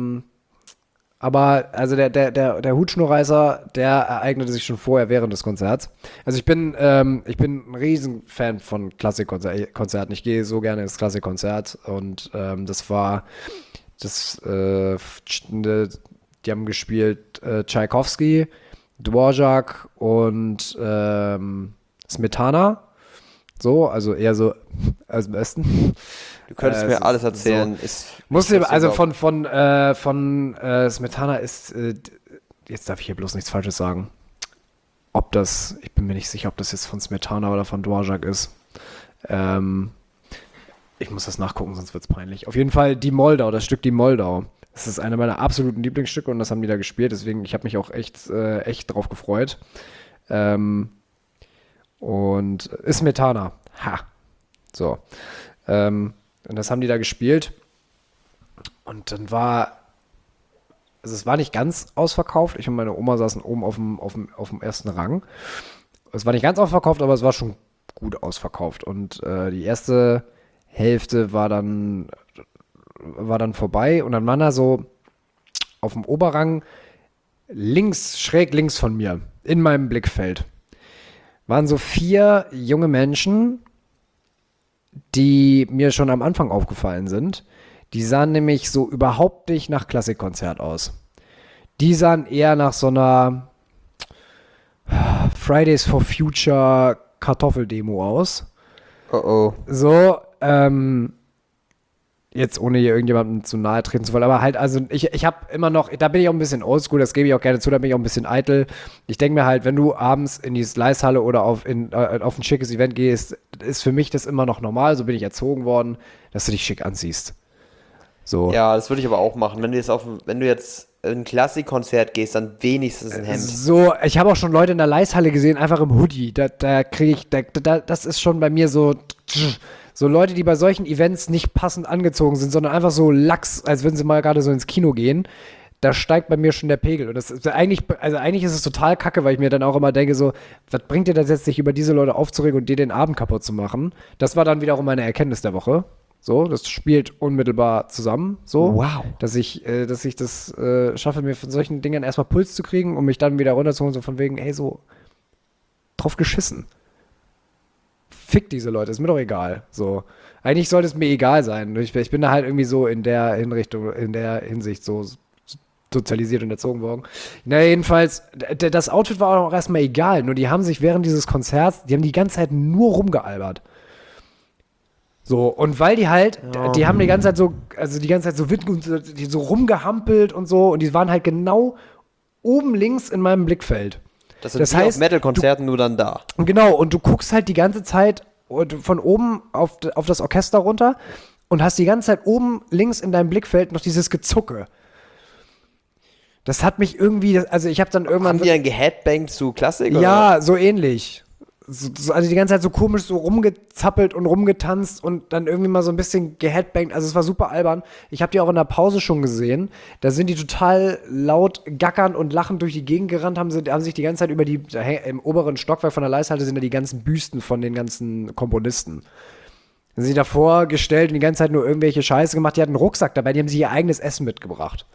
aber, also der Hutschnurreißer, der ereignete sich schon vorher während des Konzerts. Also ich bin ein Riesenfan von Klassikkonzerten. Ich gehe so gerne ins Klassikkonzert und die haben gespielt Tschaikowski, Dvorak und Smetana. So, also eher so als am besten. Du könntest mir alles erzählen. So. Also von Smetana ist, jetzt darf ich hier bloß nichts Falsches sagen. Ich bin mir nicht sicher, ob das jetzt von Smetana oder von Dvorak ist. Ich muss das nachgucken, sonst wird es peinlich. Auf jeden Fall das Stück Die Moldau. Das ist eine meiner absoluten Lieblingsstücke und das haben die da gespielt, deswegen, ich habe mich auch echt drauf gefreut. Und ist Smetana. Ha. So. Und das haben die da gespielt. Und dann es war nicht ganz ausverkauft. Ich und meine Oma saßen oben auf dem ersten Rang. Es war nicht ganz ausverkauft, aber es war schon gut ausverkauft. Und die erste Hälfte war dann vorbei. Und dann waren da so auf dem Oberrang schräg links von mir, in meinem Blickfeld, waren so 4 junge Menschen, die mir schon am Anfang aufgefallen sind. Die sahen nämlich so überhaupt nicht nach Klassikkonzert aus. Die sahen eher nach so einer Fridays for Future Kartoffeldemo aus. Oh. So, jetzt ohne hier irgendjemandem zu nahe treten zu wollen, aber halt, also ich habe immer noch, da bin ich auch ein bisschen oldschool, das gebe ich auch gerne zu, da bin ich auch ein bisschen eitel. Ich denke mir halt, wenn du abends in die Slice-Halle oder auf ein schickes Event gehst, ist für mich das immer noch normal, so bin ich erzogen worden, dass du dich schick anziehst. So. Ja, das würde ich aber auch machen. Wenn du jetzt in ein Klassikkonzert gehst, dann wenigstens ein Hemd. So, ich habe auch schon Leute in der Leishalle gesehen, einfach im Hoodie. Das ist schon bei mir so Leute, die bei solchen Events nicht passend angezogen sind, sondern einfach so lax, als würden sie mal gerade so ins Kino gehen. Da steigt bei mir schon der Pegel. Und das ist eigentlich ist es total kacke, weil ich mir dann auch immer denke, so, was bringt dir das jetzt, sich über diese Leute aufzuregen und dir den Abend kaputt zu machen? Das war dann wiederum meine Erkenntnis der Woche. So, das spielt unmittelbar zusammen. So, wow. Dass ich das schaffe, mir von solchen Dingen erstmal Puls zu kriegen, um mich dann wieder runterzuholen, so von wegen, ey, so drauf geschissen. Fick diese Leute, ist mir doch egal. So, eigentlich sollte es mir egal sein. Ich bin da halt irgendwie so in der Hinsicht so sozialisiert und erzogen worden. Na, jedenfalls, das Outfit war auch erstmal egal, nur die haben sich während dieses Konzerts, die haben die ganze Zeit nur rumgealbert. So, und weil die halt, die haben die ganze Zeit so, also die ganze Zeit so die so rumgehampelt und so, und die waren halt genau oben links in meinem Blickfeld. Das heißt, auf Metal-Konzerten nur dann da. Genau, und du guckst halt die ganze Zeit von oben auf das Orchester runter und hast die ganze Zeit oben links in deinem Blickfeld noch dieses Gezucke. Das hat mich irgendwie, also ich habe dann irgendwann... Haben die dann geheadbangt zu Klassik? Ja, oder? so ähnlich. Also die ganze Zeit so komisch so rumgezappelt und rumgetanzt und dann irgendwie mal so ein bisschen geheadbangt. Also es war super albern. Ich habe die auch in der Pause schon gesehen. Da sind die total laut gackernd und lachend durch die Gegend gerannt, haben sich die ganze Zeit über im oberen Stockwerk von der Leishalle sind da die ganzen Büsten von den ganzen Komponisten. Dann sind sie davor gestellt und die ganze Zeit nur irgendwelche Scheiße gemacht. Die hatten einen Rucksack dabei, die haben sich ihr eigenes Essen mitgebracht.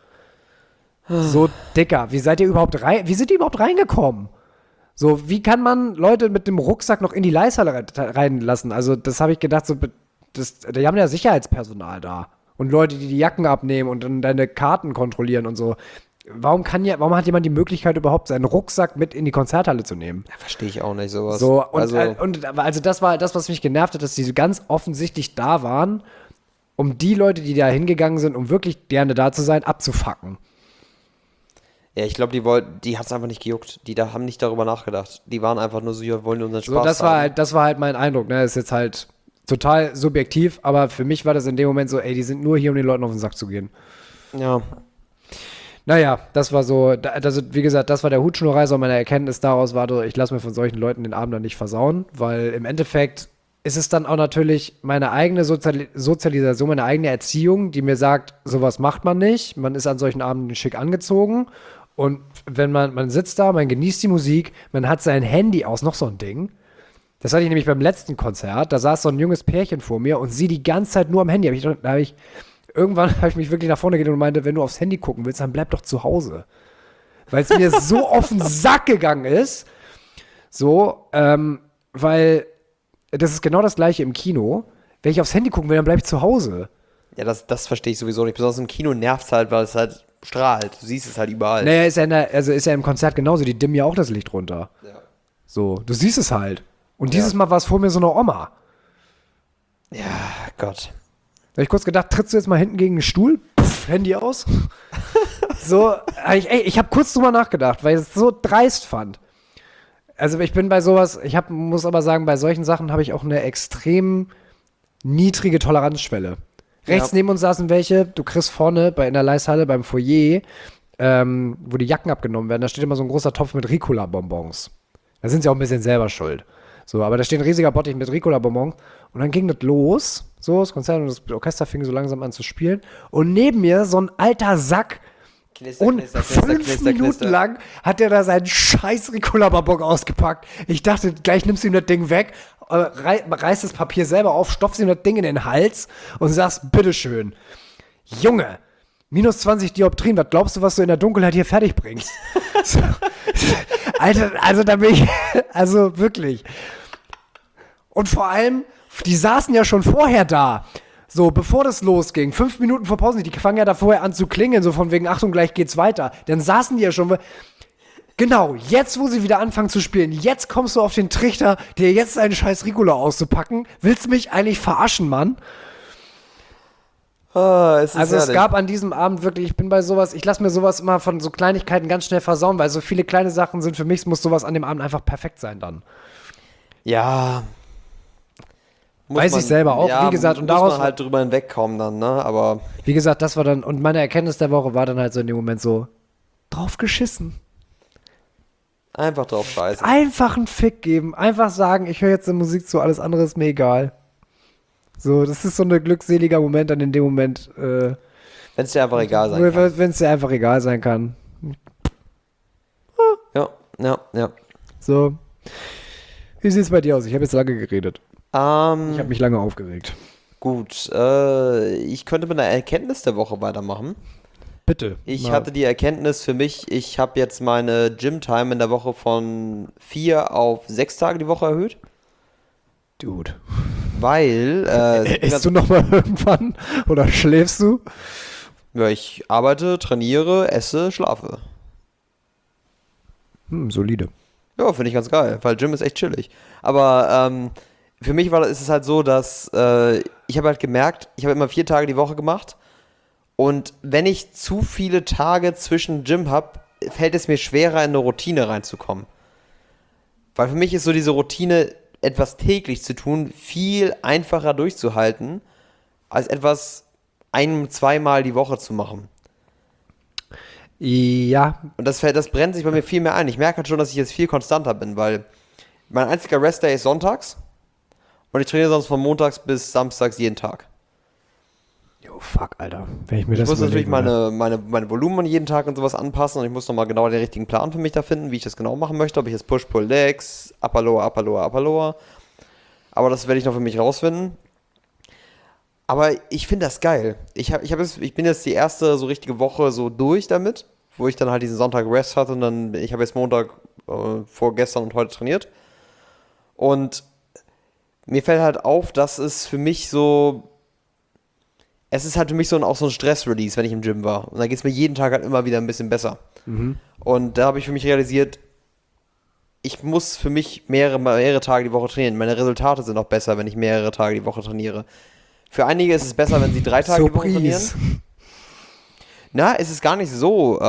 So, Dicker, wie sind die überhaupt reingekommen? So, wie kann man Leute mit dem Rucksack noch in die Leishalle reinlassen? Also, das habe ich gedacht, die haben ja Sicherheitspersonal da. Und Leute, die Jacken abnehmen und dann deine Karten kontrollieren und so. Warum hat jemand die Möglichkeit, überhaupt seinen Rucksack mit in die Konzerthalle zu nehmen? Ja, verstehe ich auch nicht, sowas. So, also das war das, was mich genervt hat, dass die ganz offensichtlich da waren, um die Leute, die da hingegangen sind, um wirklich gerne da zu sein, abzufacken. Ja, ich glaube, die hat es einfach nicht gejuckt. Die haben nicht darüber nachgedacht. Die waren einfach nur so, ja, wollen unseren Spaß haben. Das war halt mein Eindruck, ne? Ist jetzt halt total subjektiv, aber für mich war das in dem Moment so, ey, die sind nur hier, um den Leuten auf den Sack zu gehen. Ja. Naja, das war so, also wie gesagt, das war der Hutschnurreißer und meine Erkenntnis daraus war, ich lasse mir von solchen Leuten den Abend dann nicht versauen, weil im Endeffekt ist es dann auch natürlich meine eigene Sozialisation, meine eigene Erziehung, die mir sagt, sowas macht man nicht, man ist an solchen Abenden schick angezogen. Und wenn man sitzt da, man genießt die Musik, man hat sein Handy aus, noch so ein Ding. Das hatte ich nämlich beim letzten Konzert, da saß so ein junges Pärchen vor mir und sie die ganze Zeit nur am Handy. Irgendwann habe ich mich wirklich nach vorne gelegt und meinte, wenn du aufs Handy gucken willst, dann bleib doch zu Hause. Weil es mir so auf den Sack gegangen ist. So, weil das ist genau das Gleiche im Kino. Wenn ich aufs Handy gucken will, dann bleib ich zu Hause. Ja, das verstehe ich sowieso nicht. Besonders im Kino nervt es halt, weil es halt strahlt. Du siehst es halt überall. Naja, ist ja im Konzert genauso. Die dimmen ja auch das Licht runter. Ja. So, du siehst es halt. Und dieses Mal war es vor mir so eine Oma. Ja, Gott. Da habe ich kurz gedacht, trittst du jetzt mal hinten gegen den Stuhl? Pff, Handy aus. So, ich habe kurz drüber nachgedacht, weil ich es so dreist fand. Also ich bin bei sowas, muss aber sagen, bei solchen Sachen habe ich auch eine extrem niedrige Toleranzschwelle. Rechts neben uns saßen welche, du kriegst vorne in der Leishalle beim Foyer, wo die Jacken abgenommen werden, da steht immer so ein großer Topf mit Ricola-Bonbons. Da sind sie auch ein bisschen selber schuld. So, aber da steht ein riesiger Bottich mit Ricola-Bonbons und dann ging das los, so das Konzert und das Orchester fing so langsam an zu spielen und neben mir so ein alter Sack und 5 Minuten lang hat der da seinen scheiß Ricola-Bonbon ausgepackt. Ich dachte, gleich nimmst du ihm das Ding weg, reißt das Papier selber auf, stopfst ihm das Ding in den Hals und sagst, bitteschön, Junge, minus 20 Dioptrien, was glaubst du, was du in der Dunkelheit hier fertig bringst? So, Alter, also da bin ich, also wirklich. Und vor allem, die saßen ja schon vorher da. So, bevor das losging, 5 Minuten vor Pause, die fangen ja da vorher an zu klingeln, so von wegen, Achtung, gleich geht's weiter. Dann saßen die ja schon, genau, jetzt, wo sie wieder anfangen zu spielen, jetzt kommst du auf den Trichter, dir jetzt einen scheiß Ricola auszupacken. Willst du mich eigentlich verarschen, Mann? Es gab an diesem Abend wirklich, ich bin bei sowas, ich lasse mir sowas immer von so Kleinigkeiten ganz schnell versauen, weil so viele kleine Sachen sind für mich, muss sowas an dem Abend einfach perfekt sein dann. Ja. Weiß ich selber auch, wie gesagt. Und daraus muss man halt drüber hinwegkommen dann, ne, aber... Wie gesagt, das war dann, und meine Erkenntnis der Woche war dann halt so in dem Moment so, drauf geschissen. Einfach drauf scheißen. Einfach einen Fick geben, einfach sagen, ich höre jetzt die Musik zu, alles andere ist mir egal. So, das ist so ein glückseliger Moment dann in dem Moment. Wenn es dir einfach egal sein kann. Wenn es dir einfach egal sein kann. Ja. So. Wie sieht es bei dir aus? Ich habe jetzt lange geredet. Ich habe mich lange aufgeregt. Gut, ich könnte mit einer Erkenntnis der Woche weitermachen. Bitte. Ich hatte die Erkenntnis für mich, ich habe jetzt meine Gym-Time in der Woche von 4 auf 6 Tage die Woche erhöht. Dude. Weil... isst du noch mal irgendwann? Oder schläfst du? Ja, ich arbeite, trainiere, esse, schlafe. Solide. Ja, finde ich ganz geil, weil Gym ist echt chillig. Aber für mich ist es halt so, dass ich habe halt gemerkt, ich habe immer 4 Tage die Woche gemacht und wenn ich zu viele Tage zwischen Gym habe, fällt es mir schwerer, in eine Routine reinzukommen. Weil für mich ist so diese Routine, etwas täglich zu tun, viel einfacher durchzuhalten, als etwas zweimal die Woche zu machen. Ja, Und das brennt sich bei mir viel mehr ein. Ich merke halt schon, dass ich jetzt viel konstanter bin, weil mein einziger Restday ist sonntags und ich trainiere sonst von montags bis samstags jeden Tag. jo, fuck, Alter. Wenn ich mir Ich das muss natürlich überlegen würde. meine Volumen jeden Tag und sowas anpassen und ich muss nochmal genau den richtigen Plan für mich da finden, wie ich das genau machen möchte. Ob ich jetzt Push, Pull, Legs, Upper, Lower, Upper, Lower, Upper, Lower. Aber das werde ich noch für mich rausfinden. Aber ich finde das geil. Ich bin jetzt die erste so richtige Woche so durch damit, wo ich dann halt diesen Sonntag Rest hatte und dann, ich habe jetzt Montag vorgestern und heute trainiert. Und mir fällt halt auf, dass es ist halt für mich auch so ein Stress-Release, wenn ich im Gym war. Und da geht es mir jeden Tag halt immer wieder ein bisschen besser. Und da habe ich für mich realisiert, ich muss für mich mehrere Tage die Woche trainieren. Meine Resultate sind auch besser, wenn ich mehrere Tage die Woche trainiere. Für einige ist es besser, wenn sie 3 Tage die Woche trainieren. Surprise. Na, es ist gar nicht so,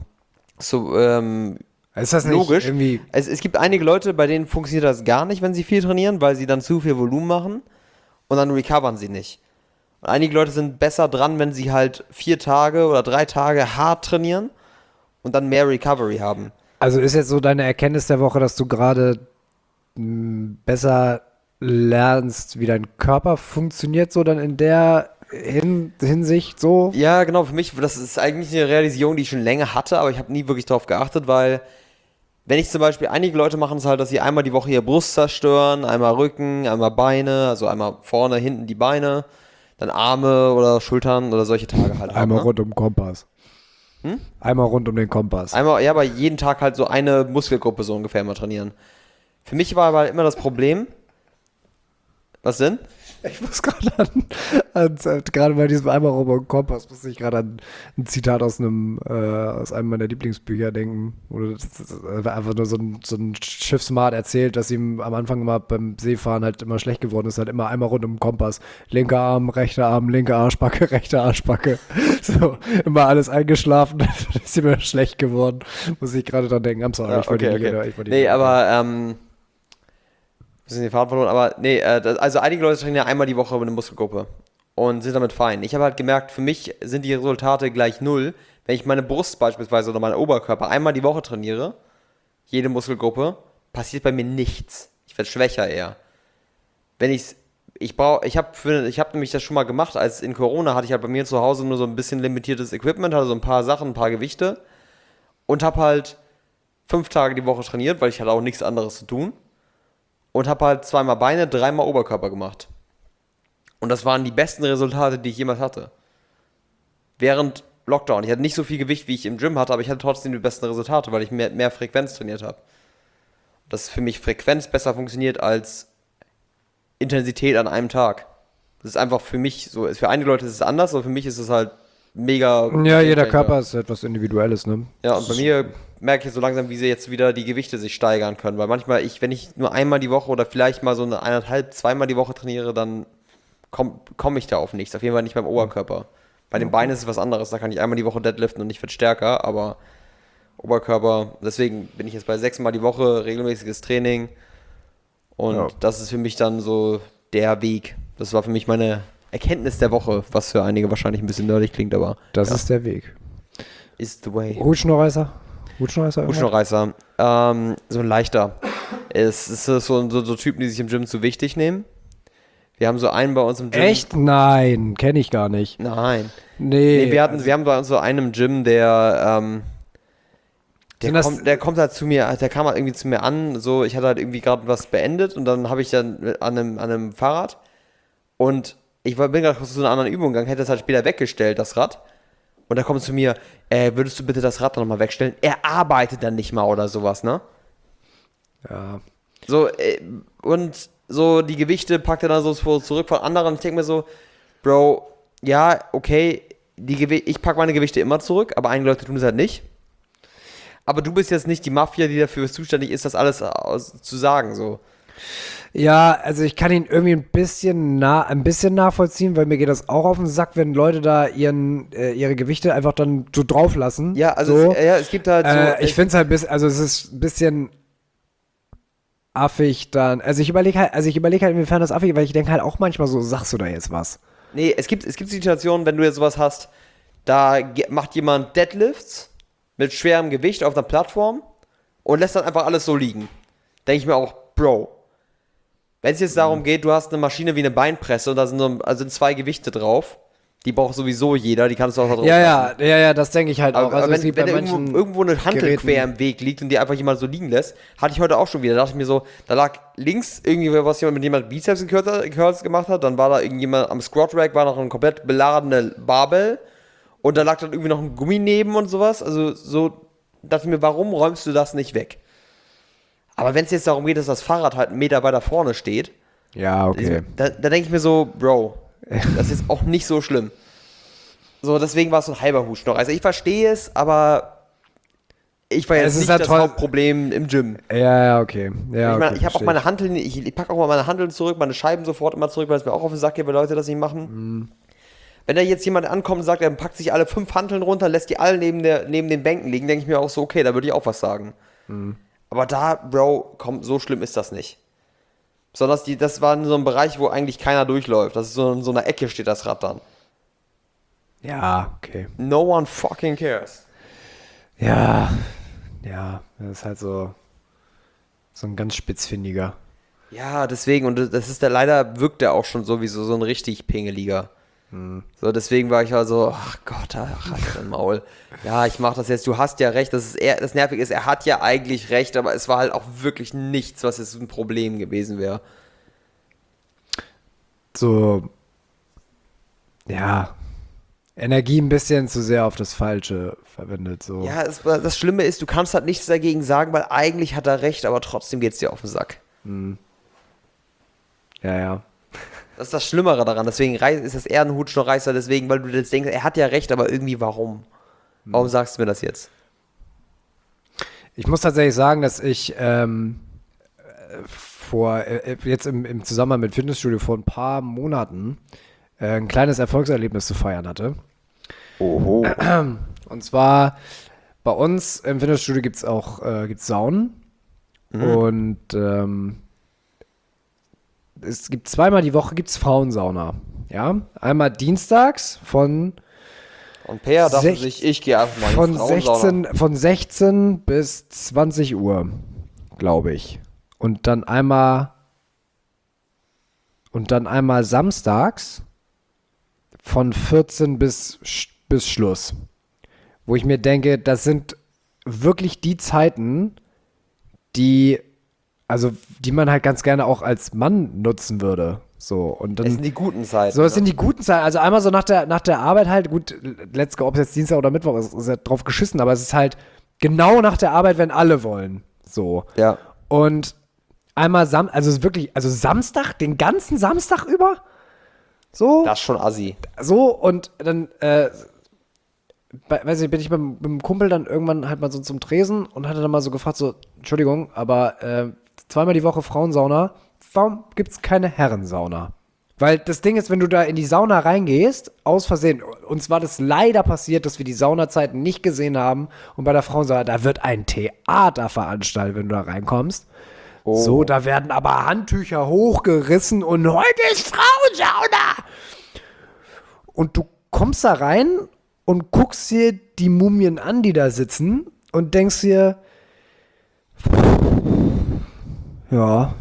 Ist das nicht logisch. irgendwie. Es gibt einige Leute, bei denen funktioniert das gar nicht, wenn sie viel trainieren, weil sie dann zu viel Volumen machen und dann recovern sie nicht. Und einige Leute sind besser dran, wenn sie halt 4 Tage oder 3 Tage hart trainieren und dann mehr Recovery haben. Also ist jetzt so deine Erkenntnis der Woche, dass du gerade besser lernst, wie dein Körper funktioniert, so dann in der Hinsicht so? Ja, genau, für mich, das ist eigentlich eine Realisierung, die ich schon länger hatte, aber ich habe nie wirklich darauf geachtet, weil wenn ich zum Beispiel, einige Leute machen es halt, dass sie einmal die Woche ihre Brust zerstören, einmal Rücken, einmal Beine, also einmal vorne, hinten die Beine, dann Arme oder Schultern oder solche Tage halt haben, Einmal ne? rund um den Kompass. Einmal rund um den Kompass. Einmal, ja, aber jeden Tag halt so eine Muskelgruppe so ungefähr immer trainieren. Für mich war aber immer das Problem, was denn? Ich muss gerade bei diesem einmal rum um den Kompass, muss ich gerade an ein Zitat aus einem meiner Lieblingsbücher denken. Oder das war einfach nur so ein Schiffsmat erzählt, dass ihm am Anfang immer beim Seefahren halt immer schlecht geworden ist, halt immer einmal rund um den Kompass. Linker Arm, linke Arschbacke, rechte Arschbacke. So, immer alles eingeschlafen, dann ist ihm immer schlecht geworden. Muss ich gerade dran denken. I'm sorry, Ja, ich wollte okay, ihn okay. ich wollte Nee, ihn- aber, bisschen den Faden verloren, aber nee, also einige Leute trainieren ja einmal die Woche über eine Muskelgruppe und sind damit fein. Ich habe halt gemerkt, für mich sind die Resultate gleich null, wenn ich meine Brust beispielsweise oder meinen Oberkörper einmal die Woche trainiere, jede Muskelgruppe, passiert bei mir nichts. Ich werde schwächer eher. Wenn ich habe nämlich das schon mal gemacht, als in Corona hatte ich halt bei mir zu Hause nur so ein bisschen limitiertes Equipment, hatte so ein paar Sachen, ein paar Gewichte und habe halt 5 Tage die Woche trainiert, weil ich hatte auch nichts anderes zu tun. Und habe halt 2-mal Beine, 3-mal Oberkörper gemacht. Und das waren die besten Resultate, die ich jemals hatte. Während Lockdown. Ich hatte nicht so viel Gewicht, wie ich im Gym hatte, aber ich hatte trotzdem die besten Resultate, weil ich mehr Frequenz trainiert habe. Dass für mich Frequenz besser funktioniert als Intensität an einem Tag. Das ist einfach für mich so. Für einige Leute ist es anders, aber für mich ist es halt mega. Ja, jeder Gamechanger. Körper ist etwas Individuelles, ne? Ja, und bei mir merke ich so langsam, wie sie jetzt wieder die Gewichte sich steigern können. Weil manchmal, wenn ich nur einmal die Woche oder vielleicht mal so eine 1,5-2-mal die Woche trainiere, dann komm ich da auf nichts. Auf jeden Fall nicht beim Oberkörper. Bei den Beinen ist es was anderes. Da kann ich einmal die Woche deadliften und ich werde stärker. Aber Oberkörper, deswegen bin ich jetzt bei 6-mal die Woche, regelmäßiges Training. Und Ja. das ist für mich dann so der Weg. Das war für mich meine Erkenntnis der Woche, was für einige wahrscheinlich ein bisschen nerdig klingt, aber Das ja, ist der Weg. is the way. Hutschnurreißer? Hutschnurreißer? Hutschnurreißer. So ein leichter. Es ist so Typen, die sich im Gym zu wichtig nehmen. Wir haben so einen bei uns im Gym. Echt? Nein, kenne ich gar nicht. Nein. Nee. Nee, wir haben bei uns so einen im Gym, der kommt halt zu mir, der kam halt irgendwie zu mir an, so, ich hatte halt irgendwie gerade was beendet und dann habe ich dann an einem Fahrrad und bin gerade zu einer anderen Übung gegangen, hätte das halt später weggestellt, das Rad. Und da kommt zu mir, würdest du bitte das Rad nochmal wegstellen? Er arbeitet dann nicht mal oder sowas, ne? Ja. So, und so die Gewichte packt er dann so zurück von anderen. Ich denke mir so, Bro, ja, okay, ich packe meine Gewichte immer zurück, aber einige Leute tun es halt nicht. Aber du bist jetzt nicht die Mafia, die dafür zuständig ist, das alles zu sagen, so. Ja, also ich kann ihn irgendwie ein bisschen nachvollziehen, weil mir geht das auch auf den Sack, wenn Leute da ihre Gewichte einfach dann so drauf lassen. Ja, also so. es gibt halt so. Ich finde es halt also es ist ein bisschen affig dann. Also ich überlege halt, inwiefern das affig ist, weil ich denke halt auch manchmal so, sagst du da jetzt was? Nee, es gibt Situationen, wenn du jetzt sowas hast, da macht jemand Deadlifts mit schwerem Gewicht auf einer Plattform und lässt dann einfach alles so liegen. Denke ich mir auch, Bro. Wenn es jetzt darum geht, du hast eine Maschine wie eine Beinpresse und da sind 2 Gewichte drauf, die braucht sowieso jeder, die kannst du auch da drauf lassen. Ja, das denke ich halt auch. Aber Also wenn irgendwo eine Hantel quer im Weg liegt und die einfach jemand so liegen lässt, hatte ich heute auch schon wieder. Da dachte ich mir so, da lag links irgendwie was jemand mit jemand Bizeps in Curls gemacht hat, dann war da irgendjemand am Squat Rack, war noch eine komplett beladene Barbell und da lag dann irgendwie noch ein Gummi neben und sowas. Also so dachte ich mir, warum räumst du das nicht weg? Aber wenn es jetzt darum geht, dass das Fahrrad halt einen Meter weiter vorne steht, ja, okay. da denke ich mir so, Bro, das ist auch nicht so schlimm. So, deswegen war es so ein halber Hutschnur. Also ich verstehe es, aber ich war jetzt nicht das Hauptproblem im Gym. Ja, okay. Ja, ich meine, okay, ich habe auch meine Hanteln, ich packe auch mal meine Hanteln zurück, meine Scheiben sofort immer zurück, weil es mir auch auf den Sack geht, weil Leute das nicht machen. Wenn da jetzt jemand ankommt und sagt, er packt sich alle 5 Hanteln runter, lässt die alle neben den Bänken liegen, denke ich mir auch so, okay, da würde ich auch was sagen. Aber da, Bro, komm, so schlimm ist das nicht. Besonders das war in so einem Bereich, wo eigentlich keiner durchläuft. Das ist so in so einer Ecke steht das Rad dann. Ja, okay. No one fucking cares. Ja, das ist halt so ein ganz spitzfindiger. Ja, deswegen, und das ist leider wirkt der auch schon sowieso so ein richtig Pingeliger. So, deswegen war ich halt so, ach Gott, halt dein Maul. Ja, ich mach das jetzt, du hast ja recht, das Nervige ist, er hat ja eigentlich recht, aber es war halt auch wirklich nichts, was jetzt ein Problem gewesen wäre. So, ja, Energie ein bisschen zu sehr auf das Falsche verwendet, so. Ja, das Schlimme ist, du kannst halt nichts dagegen sagen, weil eigentlich hat er recht, aber trotzdem geht's dir auf den Sack. Ja. Das ist das Schlimmere daran, deswegen ist das eher ein Hutschnurreißer, deswegen, weil du jetzt denkst, er hat ja recht, aber irgendwie warum? Warum sagst du mir das jetzt? Ich muss tatsächlich sagen, dass ich jetzt im Zusammenhang mit Fitnessstudio vor ein paar Monaten ein kleines Erfolgserlebnis zu feiern hatte. Oho. Und zwar bei uns im Fitnessstudio gibt's Saunen und es gibt 2-mal die Woche gibt's Frauensauna. Ja, einmal dienstags von Und Peer dachte sich, ich gehe einfach mal in die Frauensauna. von 16 bis 20 Uhr, glaube ich. Und dann einmal samstags von 14 bis Schluss. Wo ich mir denke, das sind wirklich die Zeiten, die man halt ganz gerne auch als Mann nutzen würde. So, und dann, Das sind die guten Zeiten. so, das sind die guten Zeiten. Also einmal so nach der Arbeit halt, gut, ob es jetzt Dienstag oder Mittwoch ist ja drauf geschissen, aber es ist halt genau nach der Arbeit, wenn alle wollen. So. Ja. Und einmal Samstag, den ganzen Samstag über. So. Das ist schon assi. So, und dann, weiß ich, bin ich mit dem Kumpel dann irgendwann halt mal so zum Tresen und hatte dann mal so gefragt, so, Entschuldigung, aber 2-mal die Woche Frauensauna, warum gibt's keine Herrensauna? Weil das Ding ist, wenn du da in die Sauna reingehst, aus Versehen, uns war das leider passiert, dass wir die Saunazeiten nicht gesehen haben und bei der Frauensauna, da wird ein Theater veranstaltet, wenn du da reinkommst. Oh. So, da werden aber Handtücher hochgerissen und heute ist Frauensauna! Und du kommst da rein und guckst dir die Mumien an, die da sitzen und denkst dir, ja,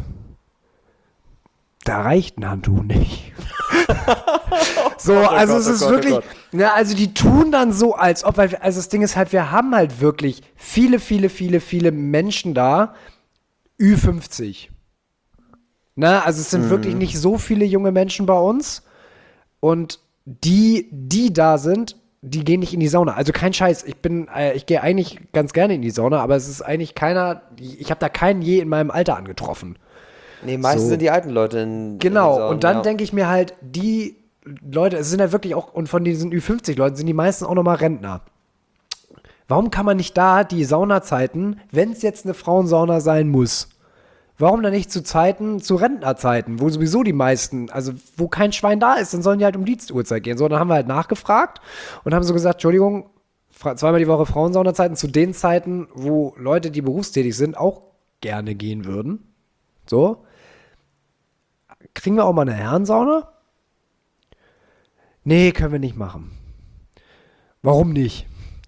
da reicht ein Handtuch nicht. So, also es ist wirklich, ja, also die tun dann so, als ob, also das Ding ist halt, wir haben halt wirklich viele Menschen da, Ü50. Na, also es sind wirklich nicht so viele junge Menschen bei uns und die da sind, die gehen nicht in die Sauna. Also kein Scheiß, ich gehe eigentlich ganz gerne in die Sauna, aber es ist eigentlich ich habe da keinen je in meinem Alter angetroffen. Nee, meistens sind die alten Leute in Genau, die Sauna, und dann denke ich mir halt, die Leute, es sind ja wirklich auch, und von diesen Ü50-Leuten sind die meisten auch nochmal Rentner. Warum kann man nicht da die Saunazeiten, wenn es jetzt eine Frauensauna sein muss, warum dann nicht zu Rentnerzeiten, wo sowieso die meisten, also wo kein Schwein da ist, dann sollen die halt um die Uhrzeit gehen. So, dann haben wir halt nachgefragt und haben so gesagt, Entschuldigung, zweimal die Woche Frauensaunazeiten zu den Zeiten, wo Leute, die berufstätig sind, auch gerne gehen würden. So. Kriegen wir auch mal eine Herrensauna? Nee, können wir nicht machen. Warum nicht?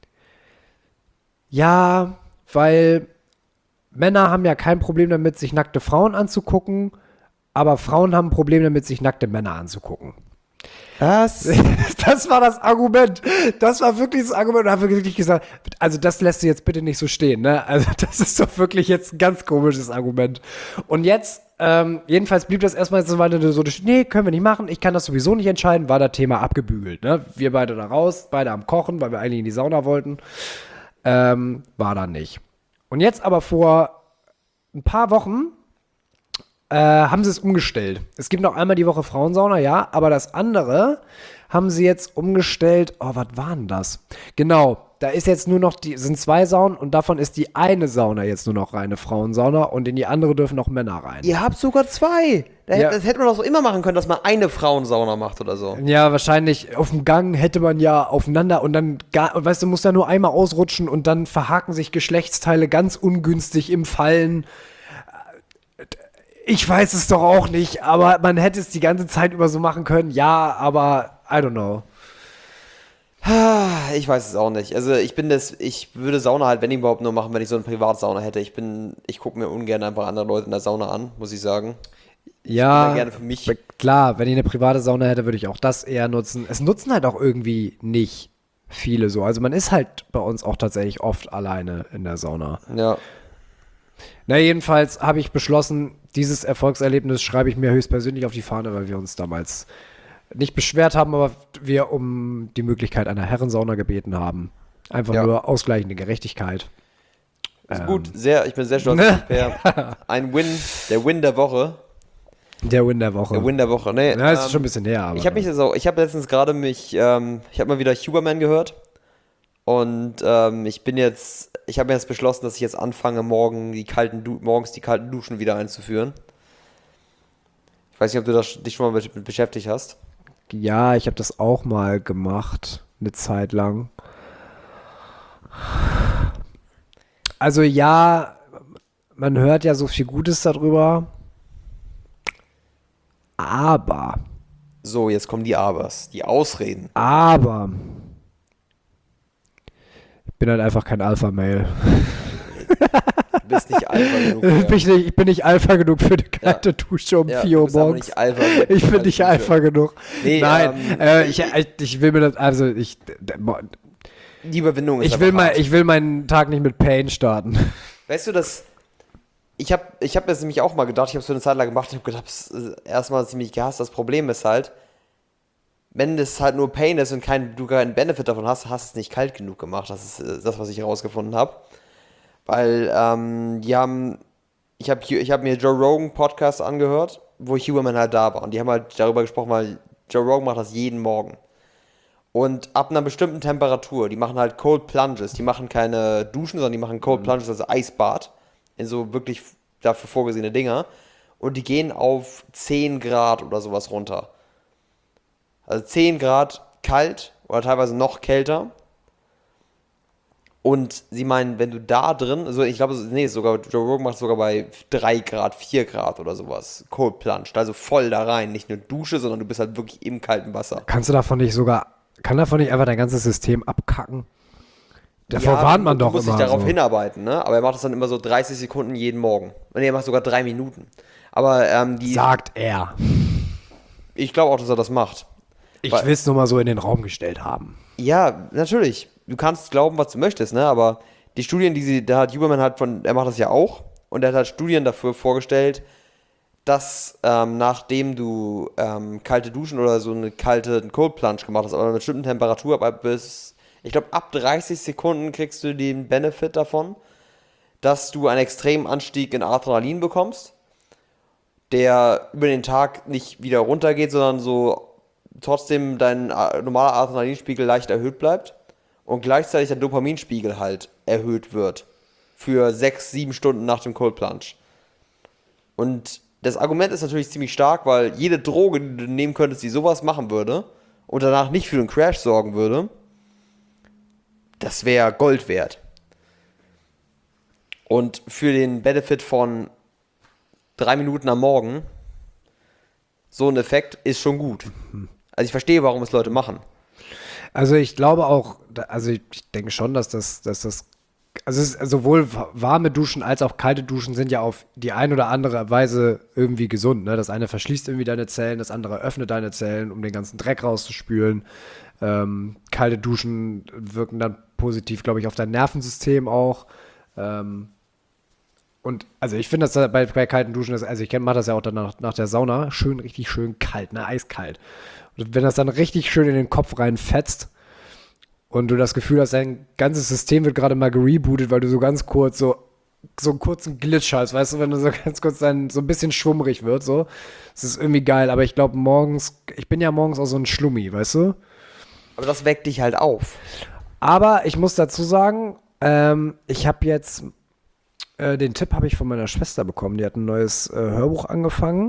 Ja, weil Männer haben ja kein Problem damit, sich nackte Frauen anzugucken, aber Frauen haben ein Problem damit, sich nackte Männer anzugucken. Was? Das war das Argument. Das war wirklich das Argument. Und da haben wir wirklich gesagt, also das lässt du jetzt bitte nicht so stehen, ne? Also das ist doch wirklich jetzt ein ganz komisches Argument. Und jetzt, jedenfalls blieb das erstmal so weiter so, nee, können wir nicht machen, ich kann das sowieso nicht entscheiden, war das Thema abgebügelt, ne? Wir beide da raus, beide am Kochen, weil wir eigentlich in die Sauna wollten. War dann nicht. Und jetzt aber vor ein paar Wochen haben sie es umgestellt. Es gibt noch einmal die Woche Frauensauna, ja, aber das andere haben sie jetzt umgestellt. Oh, was war denn das? Genau, da ist jetzt nur noch sind 2 Saunen und davon ist die eine Sauna jetzt nur noch reine Frauensauna und in die andere dürfen noch Männer rein. Ihr habt sogar 2. Ja. Das hätte man doch so immer machen können, dass man eine Frauensauna macht oder so. Ja, wahrscheinlich auf dem Gang hätte man ja aufeinander und dann, weißt du, musst ja nur einmal ausrutschen und dann verhaken sich Geschlechtsteile ganz ungünstig im Fallen. Ich weiß es doch auch nicht, aber man hätte es die ganze Zeit über so machen können. Ja, aber I don't know. Ich weiß es auch nicht. Also ich würde Sauna halt, wenn überhaupt, nur machen, wenn ich so eine Privatsauna hätte. Ich gucke mir ungern einfach andere Leute in der Sauna an, muss ich sagen. Ja, bin da gerne für mich. Klar, wenn ich eine private Sauna hätte, würde ich auch das eher nutzen. Es nutzen halt auch irgendwie nicht viele so. Also man ist halt bei uns auch tatsächlich oft alleine in der Sauna. Ja. Na, jedenfalls habe ich beschlossen, dieses Erfolgserlebnis schreibe ich mir höchstpersönlich auf die Fahne, weil wir uns damals nicht beschwert haben, aber wir um die Möglichkeit einer Herrensauna gebeten haben. Einfach nur ausgleichende Gerechtigkeit. Ist gut, ich bin sehr stolz auf Per. Ein Win, der Win der Woche. Der Win der Woche. Der Win der Woche, ne? Ja, ist schon ein bisschen her, aber. Ich habe letztens gerade ich habe mal wieder Huberman gehört. Und ich habe mir jetzt beschlossen, dass ich jetzt anfange, morgens die kalten Duschen wieder einzuführen. Ich weiß nicht, ob du dich schon mal mit beschäftigt hast. Ja, ich habe das auch mal gemacht, eine Zeit lang. Also ja, man hört ja so viel Gutes darüber. Aber. So, jetzt kommen die Abers, die Ausreden. Aber. Ich bin halt einfach kein Alpha-Male. Du bist nicht Alpha genug. Ich bin nicht Alpha genug für eine kalte Dusche um 4 Uhr morgens. Ich bin nicht Alpha genug. Nee, nein, ich will mir das, also die Überwindung ist ich will meinen Tag nicht mit Pain starten. Weißt du, ich hab das nämlich auch mal gedacht, ich habe es für eine Zeit lang gemacht, ich habe gedacht, das ist erstmal ziemlich gehasst. Das Problem ist halt, wenn es halt nur Pain ist und du keinen Benefit davon hast du es nicht kalt genug gemacht. Das ist das, was ich herausgefunden habe. Weil ich hab mir Joe Rogan Podcast angehört, wo Huberman halt da war. Und die haben halt darüber gesprochen, weil Joe Rogan macht das jeden Morgen. Und ab einer bestimmten Temperatur, die machen halt Cold Plunges, die machen keine Duschen, sondern die machen Cold Plunges, also Eisbad, in so wirklich dafür vorgesehene Dinger. Und die gehen auf 10 Grad oder sowas runter. Also 10 Grad kalt oder teilweise noch kälter. Und sie meinen, wenn du da drin, also ich glaube, sogar Joe Rogan macht sogar bei 3 Grad, 4 Grad oder sowas, Cold Plunge, also voll da rein, nicht nur Dusche, sondern du bist halt wirklich im kalten Wasser. Kann davon nicht einfach dein ganzes System abkacken? Davor warnt man doch immer. Du musst dich darauf hinarbeiten, ne? Aber er macht das dann immer so 30 Sekunden jeden Morgen. Und er macht sogar 3 Minuten. Aber sagt er. Ich glaube auch, dass er das macht. Ich will es nur mal so in den Raum gestellt haben. Ja, natürlich. Du kannst glauben, was du möchtest, ne? Aber die Studien, da hat Huberman halt er macht das ja auch. Und er hat halt Studien dafür vorgestellt, dass nachdem du kalte Duschen oder so einen Cold Plunge gemacht hast, aber bei einer bestimmten Temperatur, ich glaube, ab 30 Sekunden kriegst du den Benefit davon, dass du einen extremen Anstieg in Adrenalin bekommst, der über den Tag nicht wieder runtergeht, sondern so trotzdem dein normaler Adrenalinspiegel leicht erhöht bleibt und gleichzeitig der Dopaminspiegel halt erhöht wird für 6, 7 Stunden nach dem Cold Plunge. Und das Argument ist natürlich ziemlich stark, weil jede Droge, die du nehmen könntest, die sowas machen würde und danach nicht für einen Crash sorgen würde, das wäre Gold wert. Und für den Benefit von 3 Minuten am Morgen, so ein Effekt ist schon gut. Also ich verstehe, warum es Leute machen. Also ich glaube auch, also ich denke schon, dass das also es ist sowohl warme Duschen als auch kalte Duschen sind ja auf die ein oder andere Weise irgendwie gesund. Ne? Das eine verschließt irgendwie deine Zellen, das andere öffnet deine Zellen, um den ganzen Dreck rauszuspülen. Kalte Duschen wirken dann positiv, glaube ich, auf dein Nervensystem auch. Und also ich finde, dass bei kalten Duschen, also ich mache das ja auch dann nach der Sauna, richtig schön kalt, ne, eiskalt. Und wenn das dann richtig schön in den Kopf reinfetzt und du das Gefühl hast, dein ganzes System wird gerade mal gerebootet, weil du so ganz kurz so einen kurzen Glitch hast, weißt du, wenn du so ganz kurz dann so ein bisschen schwummrig wird, so. Das ist irgendwie geil, aber ich glaube ich bin ja morgens auch so ein Schlummi, weißt du? Aber das weckt dich halt auf. Aber ich muss dazu sagen, ich habe jetzt den Tipp habe ich von meiner Schwester bekommen. Die hat ein neues Hörbuch angefangen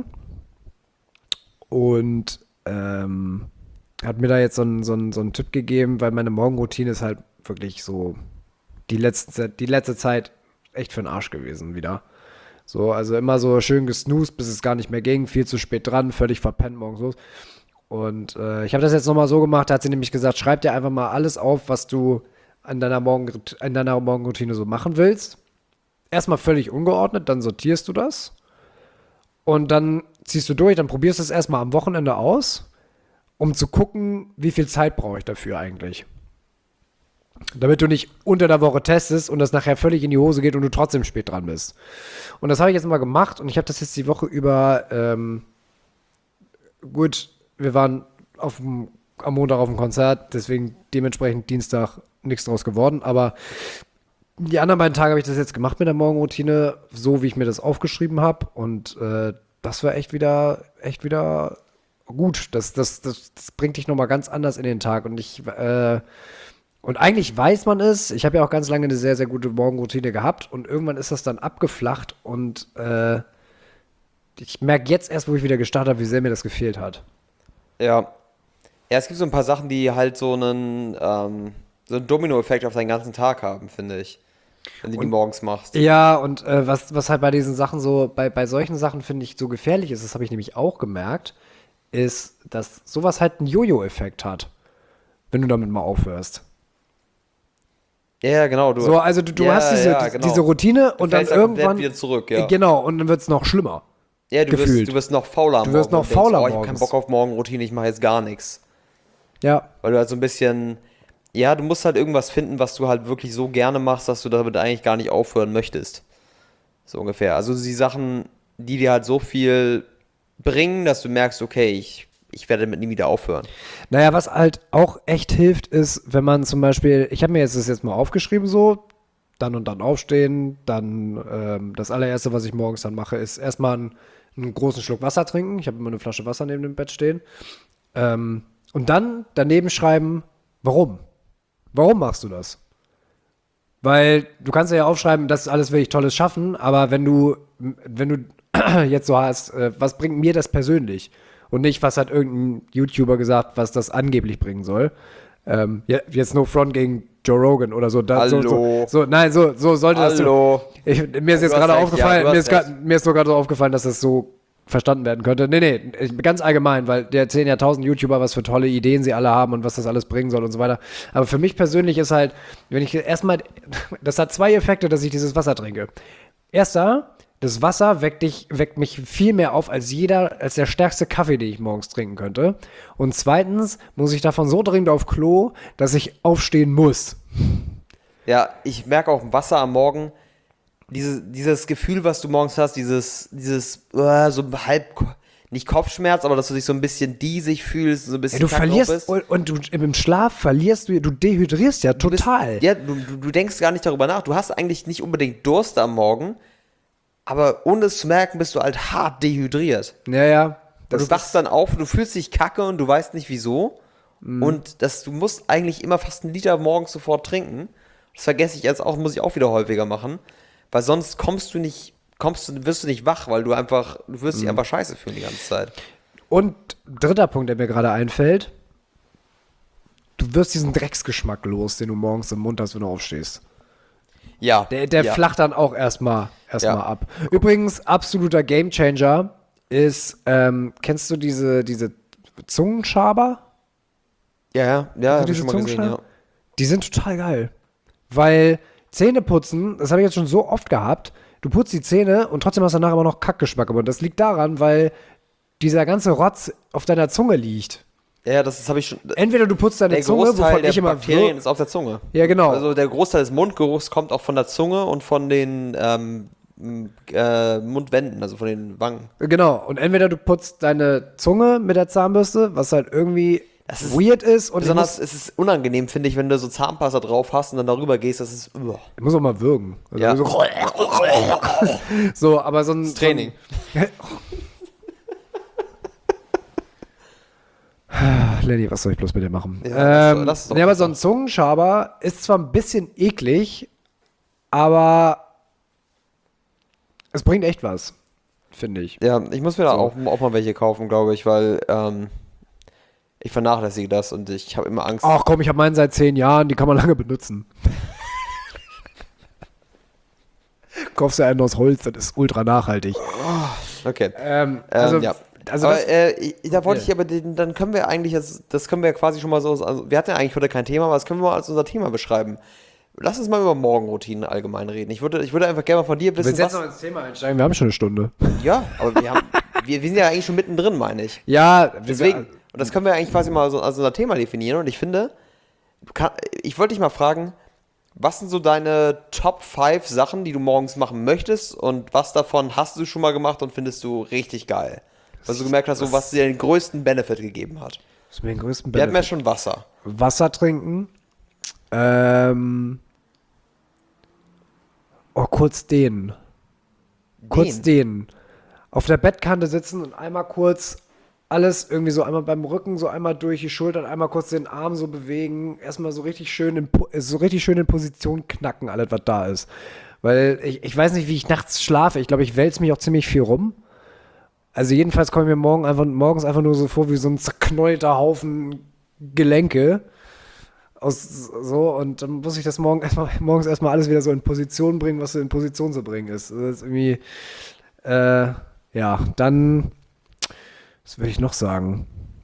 und hat mir da jetzt so einen Tipp gegeben, weil meine Morgenroutine ist halt wirklich so die letzte Zeit echt für den Arsch gewesen wieder. So, also immer so schön gesnoost, bis es gar nicht mehr ging, viel zu spät dran, völlig verpennt morgens los. Und ich habe das jetzt nochmal so gemacht, da hat sie nämlich gesagt, schreib dir einfach mal alles auf, was du an deiner Morgenroutine so machen willst. Erstmal völlig ungeordnet, dann sortierst du das und dann ziehst du durch, dann probierst du es erstmal am Wochenende aus, um zu gucken, wie viel Zeit brauche ich dafür eigentlich. Damit du nicht unter der Woche testest und das nachher völlig in die Hose geht und du trotzdem spät dran bist. Und das habe ich jetzt mal gemacht und ich habe das jetzt die Woche über, gut, wir waren am Montag auf dem Konzert, deswegen dementsprechend Dienstag nichts draus geworden, aber die anderen beiden Tage habe ich das jetzt gemacht mit der Morgenroutine, so wie ich mir das aufgeschrieben habe. Und das war echt wieder gut. Das bringt dich nochmal ganz anders in den Tag. Und eigentlich weiß man es. Ich habe ja auch ganz lange eine sehr, sehr gute Morgenroutine gehabt. Und irgendwann ist das dann abgeflacht. Und ich merke jetzt erst, wo ich wieder gestartet habe, wie sehr mir das gefehlt hat. Ja. Ja, es gibt so ein paar Sachen, die halt so einen Domino-Effekt auf deinen ganzen Tag haben, finde ich. Wenn du die morgens machst. Ja, und was halt bei diesen Sachen so, bei solchen Sachen finde ich so gefährlich ist, das habe ich nämlich auch gemerkt, ist, dass sowas halt einen Jojo-Effekt hat, wenn du damit mal aufhörst. Ja, genau. So, also du hast genau. diese Routine und dann irgendwann wieder zurück, ja. Genau, und dann wird es noch schlimmer. Ja, du wirst noch fauler am Du wirst Morgen noch fauler und denkst, ich habe morgens. keinen Bock auf Morgenroutine, ich mache jetzt gar nichts. Ja. Weil du halt so ein bisschen, ja, du musst halt irgendwas finden, was du halt wirklich so gerne machst, dass du damit eigentlich gar nicht aufhören möchtest. So ungefähr. Also die Sachen, die dir halt so viel bringen, dass du merkst, okay, ich werde damit nie wieder aufhören. Naja, was halt auch echt hilft, ist, wenn man zum Beispiel, ich habe mir das jetzt mal aufgeschrieben so, dann und dann aufstehen, dann das allererste, was ich morgens dann mache, ist erstmal einen großen Schluck Wasser trinken. Ich habe immer eine Flasche Wasser neben dem Bett stehen. Und dann daneben schreiben, warum? Warum machst du das? Weil du kannst ja aufschreiben, das ist alles will ich Tolles schaffen, aber wenn du jetzt so hast, was bringt mir das persönlich? Und nicht, was hat irgendein YouTuber gesagt, was das angeblich bringen soll. Ja, jetzt no front gegen Joe Rogan oder so. Hallo. Nein, so sollte Hallo. das. Mir ist jetzt gerade aufgefallen, mir ist nur gerade so aufgefallen, dass das so verstanden werden könnte. Nee, ganz allgemein, weil der erzählen ja 1000 YouTuber, was für tolle Ideen sie alle haben und was das alles bringen soll und so weiter. Aber für mich persönlich ist halt, wenn ich erstmal, das hat 2 Effekte, dass ich dieses Wasser trinke. Erster, das Wasser weckt mich viel mehr auf als der stärkste Kaffee, den ich morgens trinken könnte. Und zweitens muss ich davon so dringend auf Klo, dass ich aufstehen muss. Ja, ich merke auch Wasser am Morgen, dieses Gefühl, was du morgens hast, dieses so halb, nicht Kopfschmerz, aber dass du dich so ein bisschen diesig fühlst, so ein bisschen du verlierst, und du im Schlaf verlierst du dehydrierst ja total. Du denkst gar nicht darüber nach. Du hast eigentlich nicht unbedingt Durst am Morgen, aber ohne es zu merken, bist du halt hart dehydriert. Ja. Und du wachst dann auf und du fühlst dich kacke und du weißt nicht wieso. Und du musst eigentlich immer fast 1 Liter morgens sofort trinken. Das vergesse ich jetzt auch, muss ich auch wieder häufiger machen. Weil sonst wirst du nicht wach, weil du wirst dich einfach scheiße fühlen die ganze Zeit. Und dritter Punkt, der mir gerade einfällt, du wirst diesen Drecksgeschmack los, den du morgens im Mund hast, wenn du aufstehst. Ja. Der flacht dann auch erstmal ab. Übrigens, absoluter Gamechanger ist, kennst du diese Zungenschaber? Ja, Also hab ich diese schon mal gesehen, ja. Die sind total geil. Weil Zähneputzen, das habe ich jetzt schon so oft gehabt, du putzt die Zähne und trotzdem hast du danach immer noch Kackgeschmack. Und das liegt daran, weil dieser ganze Rotz auf deiner Zunge liegt. Ja, das habe ich schon. Entweder du putzt deine Zunge, wovon ich immer Bakterien ist auf der Zunge. Ja, genau. Also der Großteil des Mundgeruchs kommt auch von der Zunge und von den Mundwänden, also von den Wangen. Genau. Und entweder du putzt deine Zunge mit der Zahnbürste, was halt irgendwie weird ist. Und besonders ist es unangenehm, finde ich, wenn du so Zahnpasta drauf hast und dann darüber gehst, das ist. Ich muss auch mal würgen. Also Ja. so, aber so ein Das Training. Lenny, was soll ich bloß mit dir machen? Ja, lass es doch. Aber so ein Zungenschaber ist zwar ein bisschen eklig, aber es bringt echt was, finde ich. Ja, ich muss mir da auch mal welche kaufen, glaube ich, weil ich vernachlässige das und ich habe immer Angst. Ach komm, ich habe meinen seit 10 Jahren, die kann man lange benutzen. Kaufst du einen aus Holz, das ist ultra nachhaltig. Okay. Also aber da wollte ich aber, dann können wir eigentlich, das können wir quasi schon mal so, also wir hatten ja eigentlich heute kein Thema, aber das können wir mal als unser Thema beschreiben. Lass uns mal über Morgenroutinen allgemein reden. Ich würde einfach gerne mal von dir wissen, willst du jetzt noch ins Thema einsteigen? Wir haben schon eine Stunde. Ja, aber wir sind ja eigentlich schon mittendrin, meine ich. Ja, Deswegen, und das können wir eigentlich quasi mal so als unser Thema definieren. Und ich finde, ich wollte dich mal fragen, was sind so deine Top 5 Sachen, die du morgens machen möchtest und was davon hast du schon mal gemacht und findest du richtig geil? Was du gemerkt hast, so, was dir den größten Benefit gegeben hat. Was mir den größten Wir hatten ja Benefit? schon Wasser. Wasser trinken. Kurz dehnen. Kurz dehnen. Auf der Bettkante sitzen und einmal kurz alles irgendwie so einmal beim Rücken, so einmal durch die Schultern, einmal kurz den Arm so bewegen, erstmal so richtig schön in Position knacken, alles was da ist. Weil ich weiß nicht, wie ich nachts schlafe. Ich glaube, ich wälze mich auch ziemlich viel rum. Also jedenfalls komme ich mir morgens einfach nur so vor wie so ein zerknäulter Haufen Gelenke. Und dann muss ich das morgens erstmal alles wieder so in Position bringen, was so in Position zu bringen ist. Das ist irgendwie, dann, was würde ich noch sagen?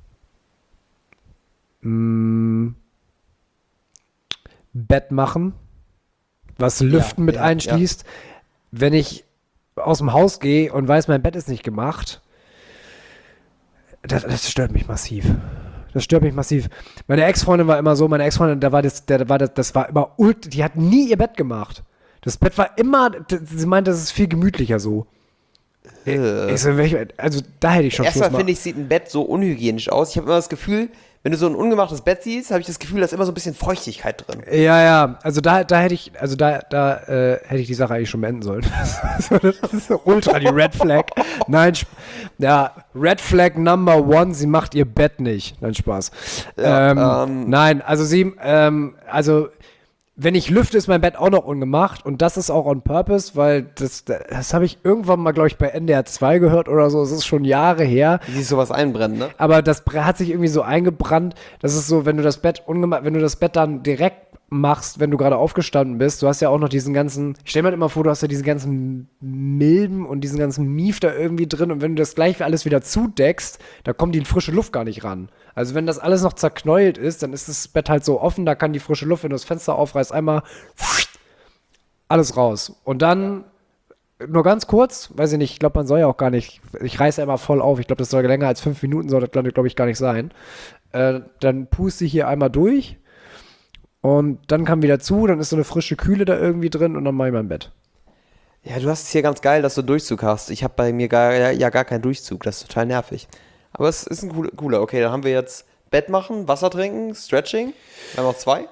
Bett machen, was Lüften mit einschließt. Wenn ich aus dem Haus gehe und weiß, mein Bett ist nicht gemacht, das stört mich massiv. Das stört mich massiv. Meine Ex-Freundin war immer so, das war immer die hat nie ihr Bett gemacht. Das Bett war immer, sie meinte, das ist viel gemütlicher so. Also da hätte ich schon Erstmal finde ich, sieht ein Bett so unhygienisch aus. Ich habe immer das Gefühl, wenn du so ein ungemachtes Bett siehst, habe ich das Gefühl, da ist immer so ein bisschen Feuchtigkeit drin. Ja, also da hätte ich die Sache eigentlich schon beenden sollen. Das ist so ultra die Red Flag. Nein, Red Flag Number 1, sie macht ihr Bett nicht. Nein, Spaß. Nein, also wenn ich lüfte, ist mein Bett auch noch ungemacht und das ist auch on purpose, weil das habe ich irgendwann mal, glaube ich, bei NDR 2 gehört oder so, es ist schon Jahre her. Wie sich sowas einbrennen, ne? Aber das hat sich irgendwie so eingebrannt, das ist so, wenn du das Bett dann direkt machst, wenn du gerade aufgestanden bist, du hast ja auch noch diesen ganzen, ich stell mir halt immer vor, du hast ja diesen ganzen Milben und diesen ganzen Mief da irgendwie drin und wenn du das gleich alles wieder zudeckst, da kommt die frische Luft gar nicht ran. Also wenn das alles noch zerknäult ist, dann ist das Bett halt so offen, da kann die frische Luft, wenn du das Fenster aufreißt, einmal alles raus. Und dann nur ganz kurz, weiß ich nicht, ich glaube, man soll ja auch gar nicht, ich reiße ja immer voll auf, ich glaube, das soll länger als 5 Minuten, soll das, glaube ich, gar nicht sein. Dann puste ich hier einmal durch und dann kam wieder zu, dann ist so eine frische Kühle da irgendwie drin und dann mache ich mein Bett. Ja, du hast es hier ganz geil, dass du Durchzug hast. Ich habe bei mir gar keinen Durchzug, das ist total nervig. Aber es ist ein cooler. Okay, dann haben wir jetzt Bett machen, Wasser trinken, Stretching. Wir haben noch 2.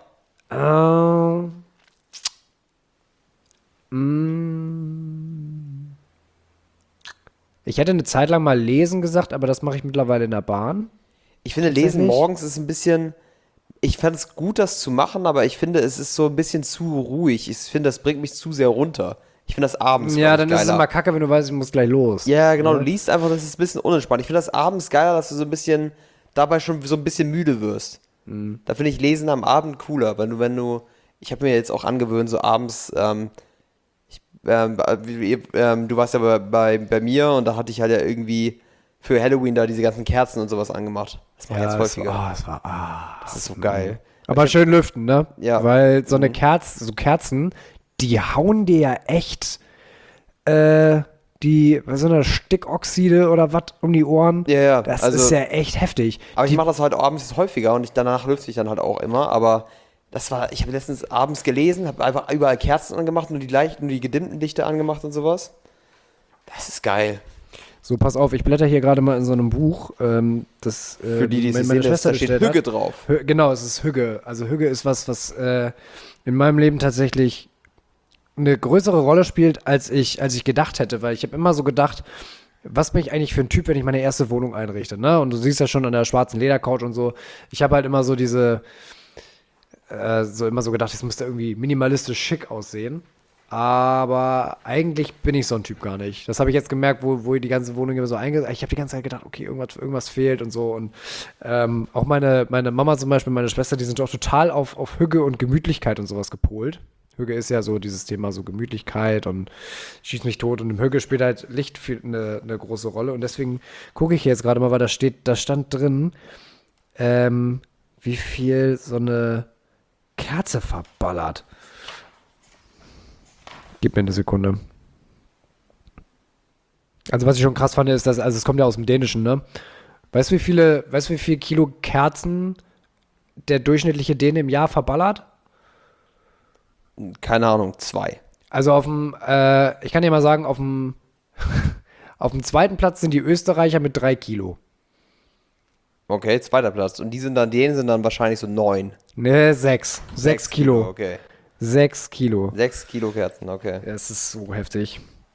Ich hätte eine Zeit lang mal lesen gesagt, aber das mache ich mittlerweile in der Bahn. Ich finde, Lesen Tatsächlich? morgens ist ein bisschen. Ich fände es gut, das zu machen, aber ich finde, es ist so ein bisschen zu ruhig. Ich finde, das bringt mich zu sehr runter. Ich finde das abends Ja, glaub ich, dann ist es geiler. immer kacke, wenn du weißt, ich muss gleich los. Ja, genau, du Ne? liest einfach, das ist ein bisschen unentspannt. Ich finde das abends geiler, dass du so ein bisschen dabei schon so ein bisschen müde wirst. Da finde ich Lesen am Abend cooler, wenn du, ich habe mir jetzt auch angewöhnt, so abends, du warst ja bei mir und da hatte ich halt ja irgendwie für Halloween da diese ganzen Kerzen und sowas angemacht. Das mache ich jetzt häufiger. Das war, Das ist so geil. Aber schön lüften, ne? Ja. Weil so eine so Kerzen, die hauen dir ja echt was sind das, Stickoxide oder was um die Ohren. Ja, ja, Das also- ist ja echt heftig. Aber ich mache das halt abends jetzt häufiger und danach lüfte ich dann halt auch immer, aber ich habe letztens abends gelesen, habe einfach überall Kerzen angemacht, nur die gedimmten Lichter angemacht und sowas. Das ist geil. So, pass auf, ich blätter hier gerade mal in so einem Buch, das Für die es meine nicht sehen, Schwester da steht bestellt hat. Hügge drauf. Genau, es ist Hügge. Also Hügge ist was in meinem Leben tatsächlich eine größere Rolle spielt, als ich gedacht hätte. Weil ich habe immer so gedacht, was bin ich eigentlich für ein Typ, wenn ich meine erste Wohnung einrichte, ne? Und du siehst ja schon an der schwarzen Ledercouch und so. Ich habe halt immer so immer so gedacht, es müsste irgendwie minimalistisch schick aussehen. Aber eigentlich bin ich so ein Typ gar nicht. Das habe ich jetzt gemerkt, wo die ganze Wohnung immer so ich habe die ganze Zeit gedacht, okay, irgendwas fehlt und so. Und auch meine Mama zum Beispiel, meine Schwester, die sind auch total auf Hüge und Gemütlichkeit und sowas gepolt. Hüge ist ja so dieses Thema so Gemütlichkeit und schieß mich tot. Und im Hüge spielt halt Licht eine große Rolle. Und deswegen gucke ich jetzt gerade mal, weil da stand drin, wie viel so eine Kerze verballert. Gib mir eine Sekunde. Also was ich schon krass fand, ist, dass, also es kommt ja aus dem Dänischen, ne? Weißt du, wie viel Kilo Kerzen der durchschnittliche Däne im Jahr verballert? Keine Ahnung, 2. Also ich kann dir mal sagen, auf dem zweiten Platz sind die Österreicher mit 3 Kilo. Okay, zweiter Platz. Und denen sind dann wahrscheinlich so 9. Ne, 6. 6 Kilo. Okay. 6 Kilo. 6 Kilo Kerzen, okay. Ja, es ist so heftig.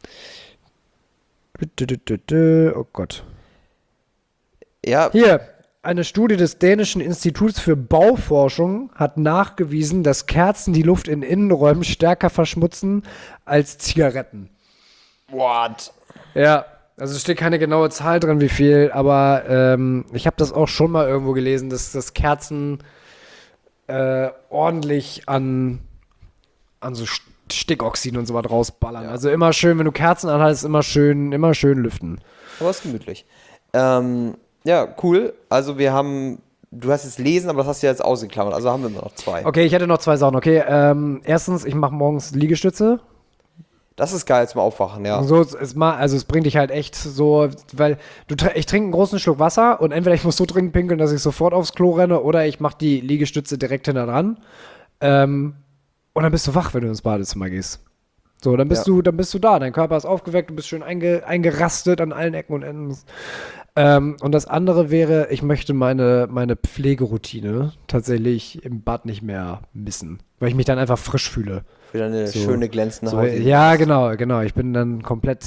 Oh Gott. Ja, Hier, eine Studie des Dänischen Instituts für Bauforschung hat nachgewiesen, dass Kerzen die Luft in Innenräumen stärker verschmutzen als Zigaretten. what? Ja, also es steht keine genaue Zahl drin, wie viel, aber ich habe das auch schon mal irgendwo gelesen, dass Kerzen ordentlich an so Stickoxiden und so was rausballern. Ja. Also immer schön, wenn du Kerzen anhaltest, immer schön lüften. Aber ist gemütlich. Ja, cool. Also du hast jetzt Lesen, aber das hast du ja jetzt ausgeklammert. Also haben wir immer noch 2. Okay, ich hätte noch 2 Sachen. Okay, erstens, ich mache morgens Liegestütze. Das ist geil zum Aufwachen, ja. So, es bringt dich halt echt so, weil ich trinke einen großen Schluck Wasser und entweder ich muss so dringend pinkeln, dass ich sofort aufs Klo renne, oder ich mache die Liegestütze direkt hinter dran. Und dann bist du wach, wenn du ins Badezimmer gehst. So, dann bist du da. Dein Körper ist aufgeweckt, du bist schön eingerastet an allen Ecken und Enden. Und das andere wäre, ich möchte meine Pflegeroutine tatsächlich im Bad nicht mehr missen, weil ich mich dann einfach frisch fühle. Für deine So. schöne glänzende So, Haut. ja, genau. Ich bin dann komplett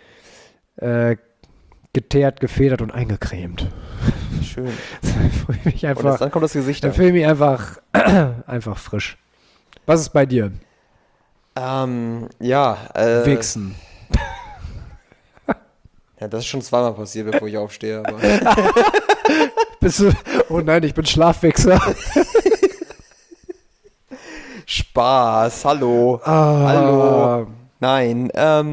geteert, gefedert und eingecremt. Schön. Dann fühle ich mich Und einfach, dann kommt das Gesicht dann an. fühle ich mich einfach frisch. Was ist bei dir? Ja, Wichsen. ja, das ist schon zweimal passiert, bevor ich aufstehe. Aber Bist du, oh nein, ich bin Schlafwichser. Spaß, hallo. Hallo. Nein,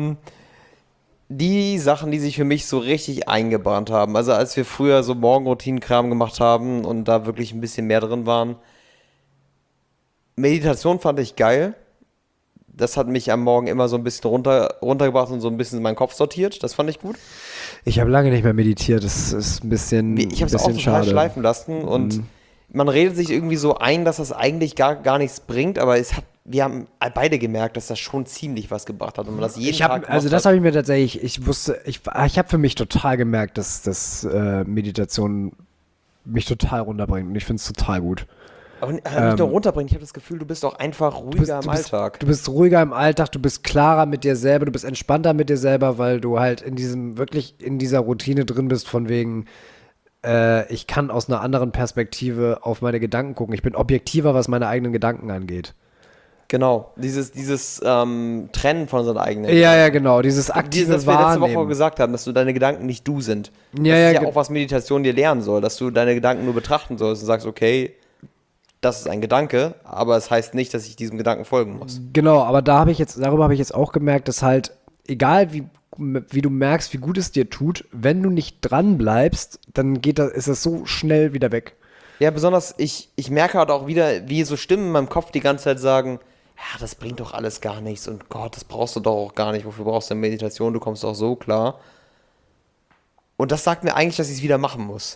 die Sachen, die sich für mich so richtig eingebrannt haben, also als wir früher so Morgenroutinenkram gemacht haben und da wirklich ein bisschen mehr drin waren, Meditation fand ich geil. Das hat mich am Morgen immer so ein bisschen runtergebracht und so ein bisschen meinen Kopf sortiert. Das fand ich gut. Ich habe lange nicht mehr meditiert. Das ist ein bisschen, Ich habe es auch total schade. schleifen lassen und man redet sich irgendwie so ein, dass das eigentlich gar nichts bringt, aber wir haben beide gemerkt, dass das schon ziemlich was gebracht hat und man das jeden Tag gemacht Also das hat. habe ich mir tatsächlich, ich habe für mich total gemerkt, dass Meditation mich total runterbringt und ich finde es total gut. Aber nicht nur runterbringen, ich habe das Gefühl, du bist auch einfach ruhiger im Alltag. Du bist ruhiger im Alltag, du bist klarer mit dir selber, du bist entspannter mit dir selber, weil du halt wirklich in dieser Routine drin bist, von wegen, ich kann aus einer anderen Perspektive auf meine Gedanken gucken. Ich bin objektiver, was meine eigenen Gedanken angeht. Genau, dieses Trennen von seinen eigenen. Ja, genau, dieses aktive das wir letzte Woche Wahrnehmen. gesagt haben, dass du deine Gedanken nicht du sind. Ja, das ist ja, ja auch, was Meditation dir lernen soll, dass du deine Gedanken nur betrachten sollst und sagst, okay, das ist ein Gedanke, aber es heißt nicht, dass ich diesem Gedanken folgen muss. Genau, aber darüber habe ich jetzt auch gemerkt, dass halt, egal wie du merkst, wie gut es dir tut, wenn du nicht dran bleibst, dann ist das so schnell wieder weg. Ja, besonders, ich merke halt auch wieder, wie so Stimmen in meinem Kopf die ganze Zeit sagen, ja, das bringt doch alles gar nichts und Gott, das brauchst du doch auch gar nicht, wofür brauchst du denn Meditation, du kommst doch so klar. Und das sagt mir eigentlich, dass ich es wieder machen muss.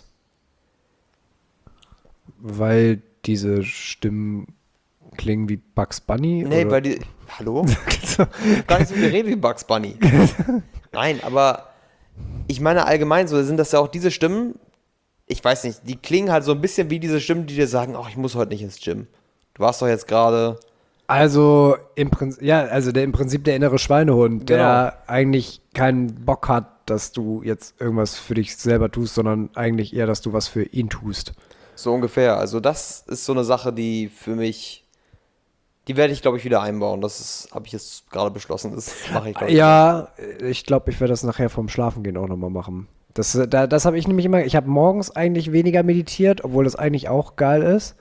Weil diese Stimmen klingen wie Bugs Bunny? Nee, oder? weil die. Hallo? Gar nicht so geredet wie Bugs Bunny. Nein, aber ich meine allgemein so sind das ja auch diese Stimmen, ich weiß nicht, die klingen halt so ein bisschen wie diese Stimmen, die dir sagen, ach, ich muss heute nicht ins Gym. Du warst doch jetzt gerade. Also im Prinzip der innere Schweinehund, der eigentlich keinen Bock hat, dass du jetzt irgendwas für dich selber tust, sondern eigentlich eher, dass du was für ihn tust. So ungefähr. Also das ist so eine Sache, die für mich, die werde ich, glaube ich, wieder einbauen. Habe ich jetzt gerade beschlossen. Das mache ich, glaube ich. Ja, ich glaube, ich werde das nachher vorm Schlafengehen auch nochmal machen. Das habe ich nämlich immer, ich habe morgens eigentlich weniger meditiert, obwohl das eigentlich auch geil ist.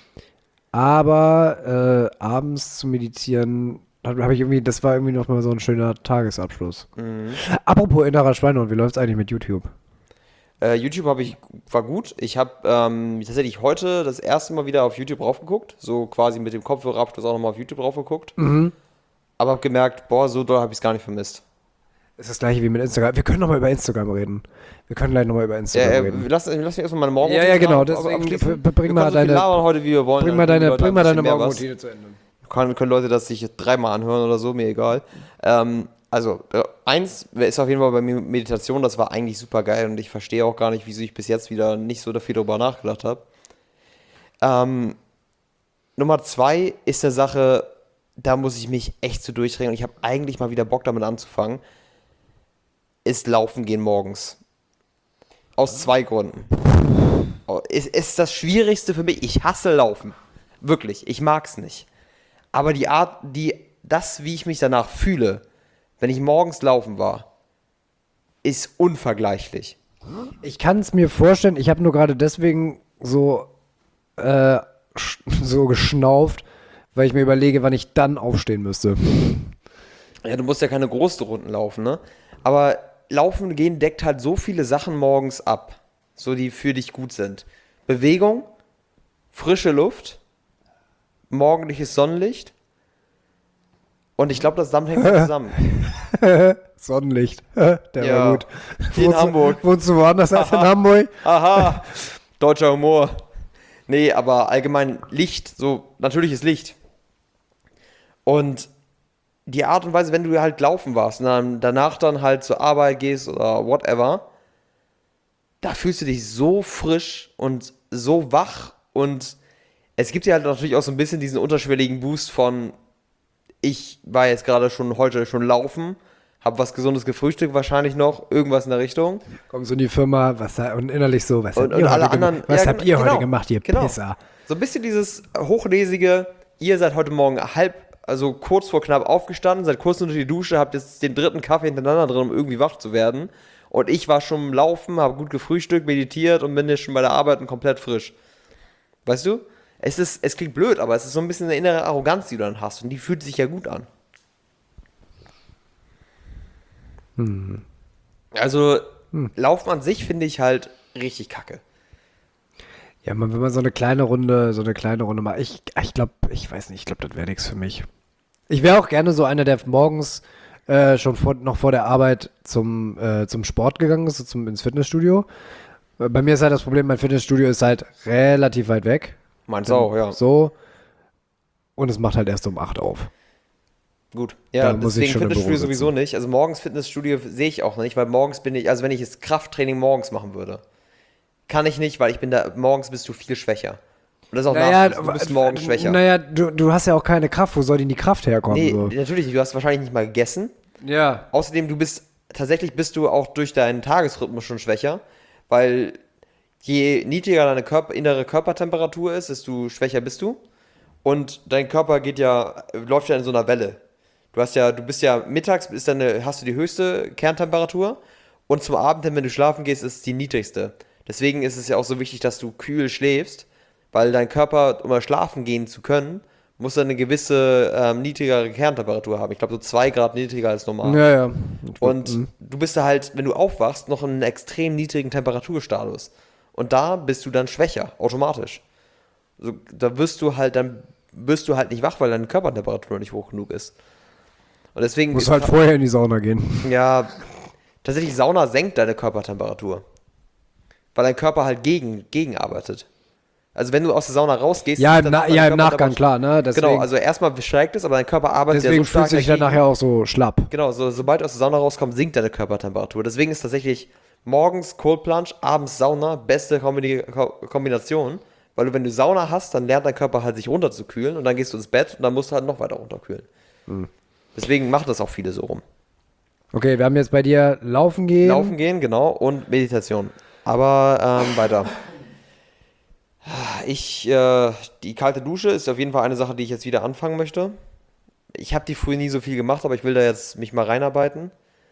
Aber abends zu meditieren, habe ich irgendwie, das war irgendwie nochmal so ein schöner Tagesabschluss. Apropos innerer Schweinehund, wie läuft es eigentlich mit YouTube? YouTube war gut. Ich habe tatsächlich heute das erste Mal wieder auf YouTube raufgeguckt. So quasi mit dem Kopfhörerabschluss auch nochmal auf YouTube raufgeguckt. Aber habe gemerkt, boah, so doll habe ich es gar nicht vermisst. Ist das gleiche wie mit Instagram. Wir können nochmal über Instagram reden. Wir können gleich nochmal über Instagram reden. Lass mich erstmal meine Morgen. Ja, genau. Deswegen bring mal deine heute, wie wir wollen. Bring mal deine Morgenroutine zu Ende. Können Leute das sich 3-mal anhören oder so, mir egal. Eins ist auf jeden Fall bei mir Meditation, das war eigentlich super geil und ich verstehe auch gar nicht, wieso ich bis jetzt wieder nicht so viel darüber nachgedacht habe. Nummer 2 ist eine Sache, da muss ich mich echt zu durchdrehen und ich habe eigentlich mal wieder Bock damit anzufangen, ist Laufen gehen morgens. Aus 2 Gründen. Ist das Schwierigste für mich. Ich hasse Laufen. Wirklich, ich mag's nicht. Aber die Art, wie ich mich danach fühle, wenn ich morgens laufen war, ist unvergleichlich. Ich kann es mir vorstellen, ich habe nur gerade deswegen so geschnauft, weil ich mir überlege, wann ich dann aufstehen müsste. Ja, du musst ja keine großen Runden laufen, ne? Aber Laufen gehen deckt halt so viele Sachen morgens ab, so die für dich gut sind. Bewegung, frische Luft, morgendliches Sonnenlicht und ich glaube, das hängt zusammen. Sonnenlicht, der war gut. In Hamburg. Wohnst du woanders als in Hamburg? Aha, deutscher Humor. Nee, aber allgemein Licht, so natürliches Licht. Und die Art und Weise, wenn du halt laufen warst und dann danach dann halt zur Arbeit gehst oder whatever, da fühlst du dich so frisch und so wach und es gibt ja halt natürlich auch so ein bisschen diesen unterschwelligen Boost von, ich war jetzt gerade heute schon laufen, hab was Gesundes gefrühstückt wahrscheinlich noch, irgendwas in der Richtung. Kommst du in die Firma und innerlich so, was habt ihr heute gemacht, ihr Pisser? So ein bisschen dieses hochnäsige, ihr seid heute Morgen also kurz vor knapp aufgestanden, seid kurz unter die Dusche, habt jetzt den 3. Kaffee hintereinander drin, um irgendwie wach zu werden. Und ich war schon im Laufen, habe gut gefrühstückt, meditiert und bin jetzt schon bei der Arbeit und komplett frisch. Weißt du? Es klingt blöd, aber es ist so ein bisschen eine innere Arroganz, die du dann hast. Und die fühlt sich ja gut an. Also, Laufen an sich finde ich halt richtig kacke. Ja, wenn man so eine kleine Runde macht. Ich glaube, das wäre nichts für mich. Ich wäre auch gerne so einer, der morgens noch vor der Arbeit zum Sport gegangen ist, ins Fitnessstudio. Bei mir ist halt das Problem, mein Fitnessstudio ist halt relativ weit weg. Meins auch, ja. So. Und es macht halt erst um 8 auf. Gut. Ja, deswegen Fitnessstudio sowieso nicht. Also morgens Fitnessstudio sehe ich auch nicht, weil morgens wenn ich jetzt Krafttraining morgens machen würde, kann ich nicht, weil morgens bist du viel schwächer. Und das ist auch Naja, nachweislich. Du bist morgens schwächer. Naja, du hast ja auch keine Kraft. Wo soll denn die Kraft herkommen? Nee, So? natürlich nicht. Du hast wahrscheinlich nicht mal gegessen. Ja. Außerdem, tatsächlich bist du auch durch deinen Tagesrhythmus schon schwächer, weil je niedriger deine innere Körpertemperatur ist, desto schwächer bist du. Und dein Körper läuft ja in so einer Welle. Du bist ja mittags, hast du die höchste Kerntemperatur und zum Abend hin, wenn du schlafen gehst, ist es die niedrigste. Deswegen ist es ja auch so wichtig, dass du kühl schläfst, weil dein Körper, um schlafen gehen zu können, muss eine gewisse niedrigere Kerntemperatur haben. Ich glaube, so 2 Grad niedriger als normal. Ja, ja. Und du bist da halt, wenn du aufwachst, noch in einem extrem niedrigen Temperaturstatus. Und da bist du dann schwächer, automatisch. So, dann wirst du halt nicht wach, weil deine Körpertemperatur nicht hoch genug ist. Und deswegen Musst halt vorher in die Sauna gehen. ja, tatsächlich Sauna senkt deine Körpertemperatur. Weil dein Körper halt gegenarbeitet. Also wenn du aus der Sauna rausgehst, Ja, ist dann im Nachgang, klar, ne? Deswegen, genau, also erstmal steigt es, aber dein Körper arbeitet ja so deswegen stark fühlst du dich dann dagegen. nachher auch so schlapp. Genau, sobald du aus der Sauna rauskommst, sinkt deine Körpertemperatur. Deswegen ist tatsächlich morgens Cold Plunge, abends Sauna, beste Kombination. Weil wenn du Sauna hast, dann lernt dein Körper halt sich runterzukühlen und dann gehst du ins Bett und dann musst du halt noch weiter runterkühlen. Deswegen machen das auch viele so rum. Okay, wir haben jetzt bei dir Laufen gehen. Laufen gehen, genau, und Meditation. Aber weiter. Die kalte Dusche ist auf jeden Fall eine Sache, die ich jetzt wieder anfangen möchte. Ich habe die früher nie so viel gemacht, aber ich will da jetzt mich mal reinarbeiten.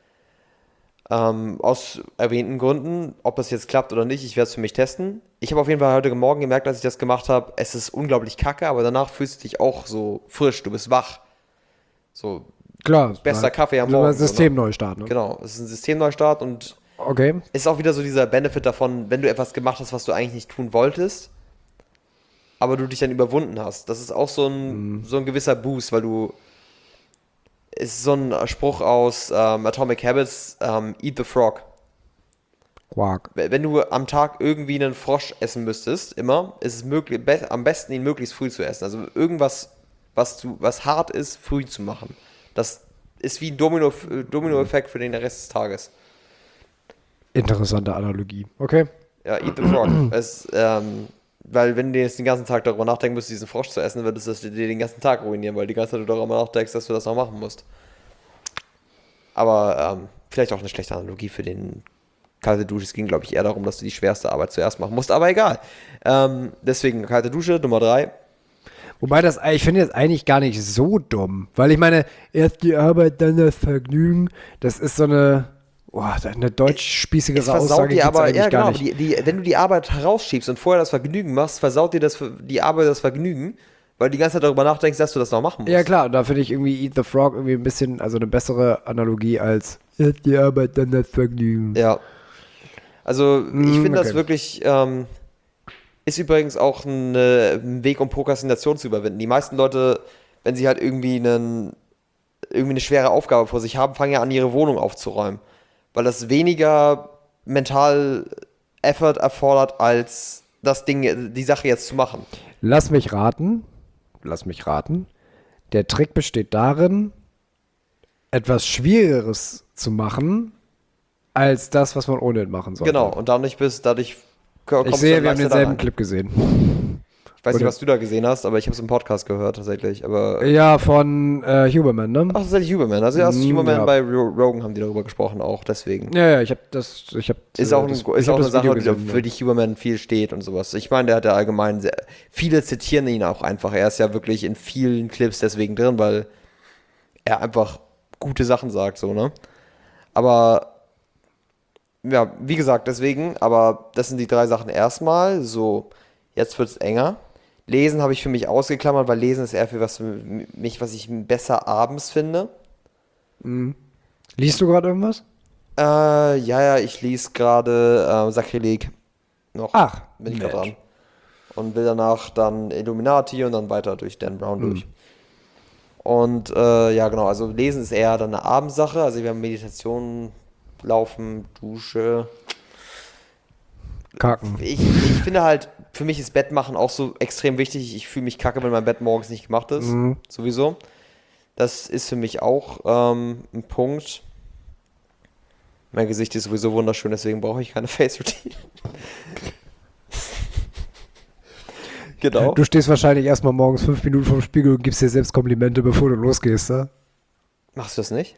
Aus erwähnten Gründen, ob das jetzt klappt oder nicht, ich werde es für mich testen. Ich habe auf jeden Fall heute Morgen gemerkt, als ich das gemacht habe, es ist unglaublich kacke, aber danach fühlst du dich auch so frisch, du bist wach. So, Klar. bester Kaffee am so Morgen. ein Systemneustart, ne? Genau, es ist ein Systemneustart und Okay. ist auch wieder so dieser Benefit davon, wenn du etwas gemacht hast, was du eigentlich nicht tun wolltest, aber du dich dann überwunden hast. Das ist auch so ein gewisser Boost, weil ist so ein Spruch aus Atomic Habits, Eat the Frog. Quark. Wenn du am Tag irgendwie einen Frosch essen müsstest, immer, ist es möglich, am besten ihn möglichst früh zu essen. Also irgendwas, was hart ist, früh zu machen. Das ist wie ein Domino-Effekt für den Rest des Tages. Interessante Analogie. Okay. Ja, Eat the Frog. Weil wenn du jetzt den ganzen Tag darüber nachdenken müsstest, diesen Frosch zu essen, würdest du dir den ganzen Tag ruinieren, weil die ganze Zeit du darüber nachdenkst, dass du das noch machen musst. Aber vielleicht auch eine schlechte Analogie für den kalte Dusche. Es ging, glaube ich, eher darum, dass du die schwerste Arbeit zuerst machen musst, aber egal. Deswegen kalte Dusche, Nummer 3. Wobei ich finde das eigentlich gar nicht so dumm. Weil ich meine, erst die Arbeit, dann das Vergnügen. Das ist so eine deutsch-spießigere Es versaut Aussage. dir gibt's aber, eigentlich ja gar genau, nicht. wenn du die Arbeit herausschiebst und vorher das Vergnügen machst, versaut dir die Arbeit das Vergnügen, weil du die ganze Zeit darüber nachdenkst, dass du das noch machen musst. Ja klar, und da finde ich irgendwie Eat the Frog irgendwie ein bisschen, also eine bessere Analogie als erst die Arbeit, dann das Vergnügen. Ja. Also ich finde das okay. wirklich, ist übrigens auch ein Weg, um Prokrastination zu überwinden. Die meisten Leute, wenn sie halt irgendwie eine schwere Aufgabe vor sich haben, fangen ja an, ihre Wohnung aufzuräumen. Weil das weniger mental Effort erfordert, als die Sache jetzt zu machen. Lass mich raten. Der Trick besteht darin, etwas Schwierigeres zu machen, als das, was man ohnehin machen sollte. Genau, und dadurch kommst Ich du sehe, dann wir haben leichter da denselben rein. Clip gesehen. Ich weiß nicht, Oder- was du da gesehen hast, aber ich habe es im Podcast gehört tatsächlich. Aber Ja, von Huberman, ne? ach, tatsächlich Huberman. Also erst Huberman ja. bei Rogan haben die darüber gesprochen auch, deswegen. Ja, Ist auch eine Sache, für die Huberman viel steht und sowas. Ich meine, der hat ja allgemein viele zitieren ihn auch einfach. Er ist ja wirklich in vielen Clips deswegen drin, weil er einfach gute Sachen sagt, so, ne? Aber ja, wie gesagt, deswegen, aber das sind die 3 Sachen erstmal. So, jetzt wird's enger. Lesen habe ich für mich ausgeklammert, weil Lesen ist eher für was ich besser abends finde. Liest du gerade irgendwas? Ja, ich lese gerade Sakrileg noch. Ach, bin ich gerade Mensch. dran. Und will danach dann Illuminati und dann weiter durch Dan Brown durch. Und ja, genau, also Lesen ist eher dann eine Abendsache. Also wir haben Meditation, Laufen, Dusche. Kacken. Ich finde halt, für mich ist Bettmachen auch so extrem wichtig. Ich fühle mich kacke, wenn mein Bett morgens nicht gemacht ist. Sowieso. Das ist für mich auch ein Punkt. Mein Gesicht ist sowieso wunderschön, deswegen brauche ich keine Face Routine. Genau. Du stehst wahrscheinlich erstmal morgens 5 Minuten vorm Spiegel und gibst dir selbst Komplimente, bevor du losgehst, ne? Machst du das nicht?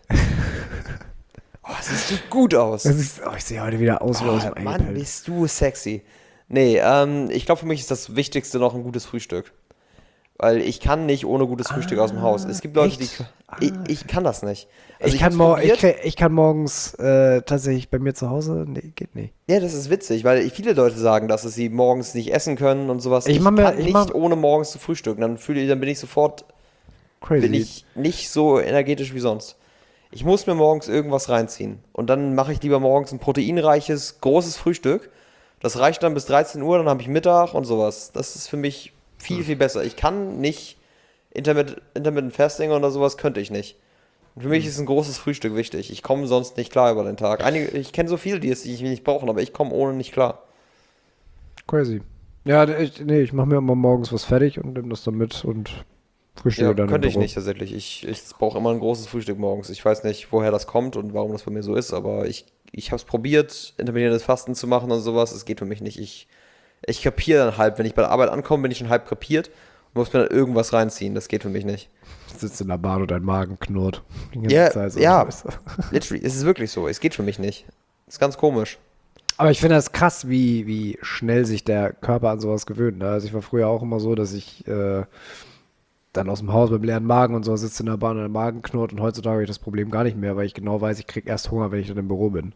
Oh, siehst du gut aus. Ich sehe heute wieder aus wie aus dem Mann, eingepellt. bist du sexy. Nee, ich glaube, für mich ist das Wichtigste noch ein gutes Frühstück. Weil ich kann nicht ohne gutes Frühstück aus dem Haus. Es gibt Leute, echt? ich kann das nicht. Also Ich kann, hab's probiert. ich kann morgens tatsächlich bei mir zu Hause, nee, geht nicht. Ja, das ist witzig, weil viele Leute sagen, dass sie morgens nicht essen können und sowas. Ich Ich mach mir- kann ich nicht mach- ohne morgens zu frühstücken. Dann bin ich sofort, Crazy. bin ich nicht so energetisch wie sonst. Ich muss mir morgens irgendwas reinziehen. Und dann mache ich lieber morgens ein proteinreiches, großes Frühstück. Das reicht dann bis 13 Uhr, dann habe ich Mittag und sowas. Das ist für mich viel, viel besser. Ich kann nicht Intermittent Fasting oder sowas, könnte ich nicht. Und für mich ist ein großes Frühstück wichtig. Ich komme sonst nicht klar über den Tag. Ich kenne so viele, die es nicht brauchen, aber ich komme ohne nicht klar. Crazy. Ja, ich mache mir immer morgens was fertig und nehme das dann mit und frühstücke Ja, dann im könnte ich Büro. nicht tatsächlich. Ich brauche immer ein großes Frühstück morgens. Ich weiß nicht, woher das kommt und warum das bei mir so ist, aber ich habe es probiert, intermittierendes Fasten zu machen und sowas. Es geht für mich nicht. Ich kapiere dann halb. Wenn ich bei der Arbeit ankomme, bin ich schon halb kapiert und muss mir dann irgendwas reinziehen. Das geht für mich nicht. Du sitzt in der Bahn und dein Magen knurrt. Die ganze Ja, Zeit so. ja. Literally, es ist wirklich so. Es geht für mich nicht. Ist ganz komisch. Aber ich finde das krass, wie schnell sich der Körper an sowas gewöhnt. Ne? Also ich war früher auch immer so, dass ich dann aus dem Haus beim leeren Magen und so sitze in der Bahn und der Magen knurrt und heutzutage habe ich das Problem gar nicht mehr, weil ich genau weiß, ich kriege erst Hunger, wenn ich dann im Büro bin.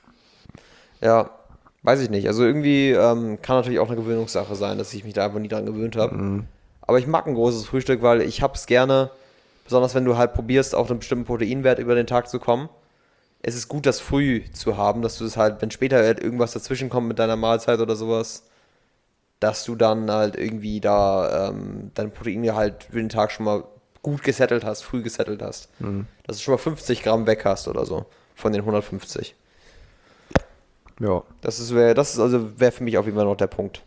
Ja, weiß ich nicht. Also irgendwie kann natürlich auch eine Gewöhnungssache sein, dass ich mich da einfach nie dran gewöhnt habe. Aber ich mag ein großes Frühstück, weil ich hab's gerne, besonders wenn du halt probierst, auf einen bestimmten Proteinwert über den Tag zu kommen. Es ist gut, das früh zu haben, dass du es halt, wenn später halt irgendwas dazwischen kommt mit deiner Mahlzeit oder sowas, dass du dann halt irgendwie da dein Proteingehalt für den Tag schon mal gut gesettelt hast, früh gesettelt hast. Dass du schon mal 50 Gramm weg hast oder so von den 150. Ja. Das wäre für mich auf jeden Fall noch der Punkt.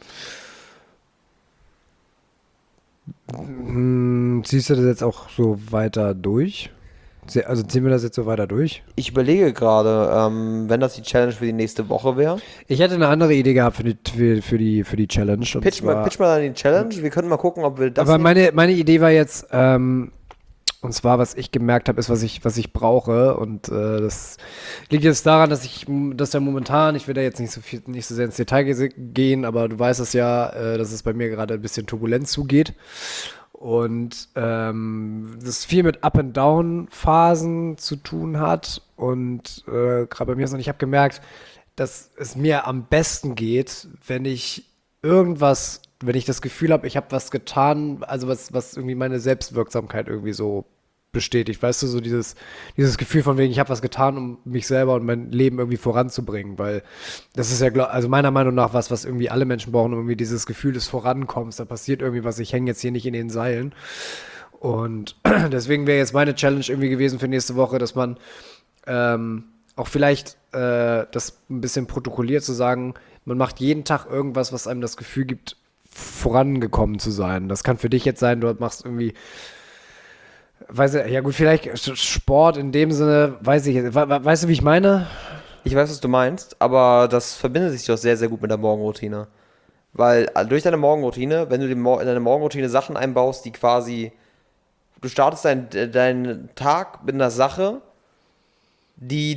Ziehst du das jetzt auch so weiter durch? Also ziehen wir das jetzt so weiter durch? Ich überlege gerade, wenn das die Challenge für die nächste Woche wäre. Ich hätte eine andere Idee gehabt für die Challenge. Und Pitch mal dann die Challenge. Wir können mal gucken, ob wir das. aber meine Idee war jetzt, und zwar, was ich gemerkt habe, ist, was ich brauche. Und das liegt jetzt daran, dass ja momentan, ich will da jetzt nicht so sehr ins Detail gehen, aber du weißt es ja, dass es bei mir gerade ein bisschen turbulent zugeht. Und das viel mit Up-and-Down-Phasen zu tun hat. Und gerade bei mir ist, und ich habe gemerkt, dass es mir am besten geht, wenn ich das Gefühl habe, ich habe was getan, also was irgendwie meine Selbstwirksamkeit irgendwie so bestätigt. Weißt du, so dieses Gefühl von wegen, ich habe was getan, um mich selber und mein Leben irgendwie voranzubringen, weil das ist ja, also meiner Meinung nach was irgendwie alle Menschen brauchen, irgendwie dieses Gefühl des Vorankommens, da passiert irgendwie was, ich hänge jetzt hier nicht in den Seilen. Und deswegen wäre jetzt meine Challenge irgendwie gewesen für nächste Woche, dass man auch vielleicht das ein bisschen protokolliert, zu sagen, man macht jeden Tag irgendwas, was einem das Gefühl gibt, vorangekommen zu sein. Das kann für dich jetzt sein, du machst irgendwie, weiß ich, ja gut, vielleicht Sport in dem Sinne, weiß ich, weißt du, wie ich meine? Ich weiß, was du meinst, aber das verbindet sich doch sehr, sehr gut mit der Morgenroutine. Weil durch deine Morgenroutine, wenn du in deine Morgenroutine Sachen einbaust, die quasi, du startest deinen Tag mit einer Sache, die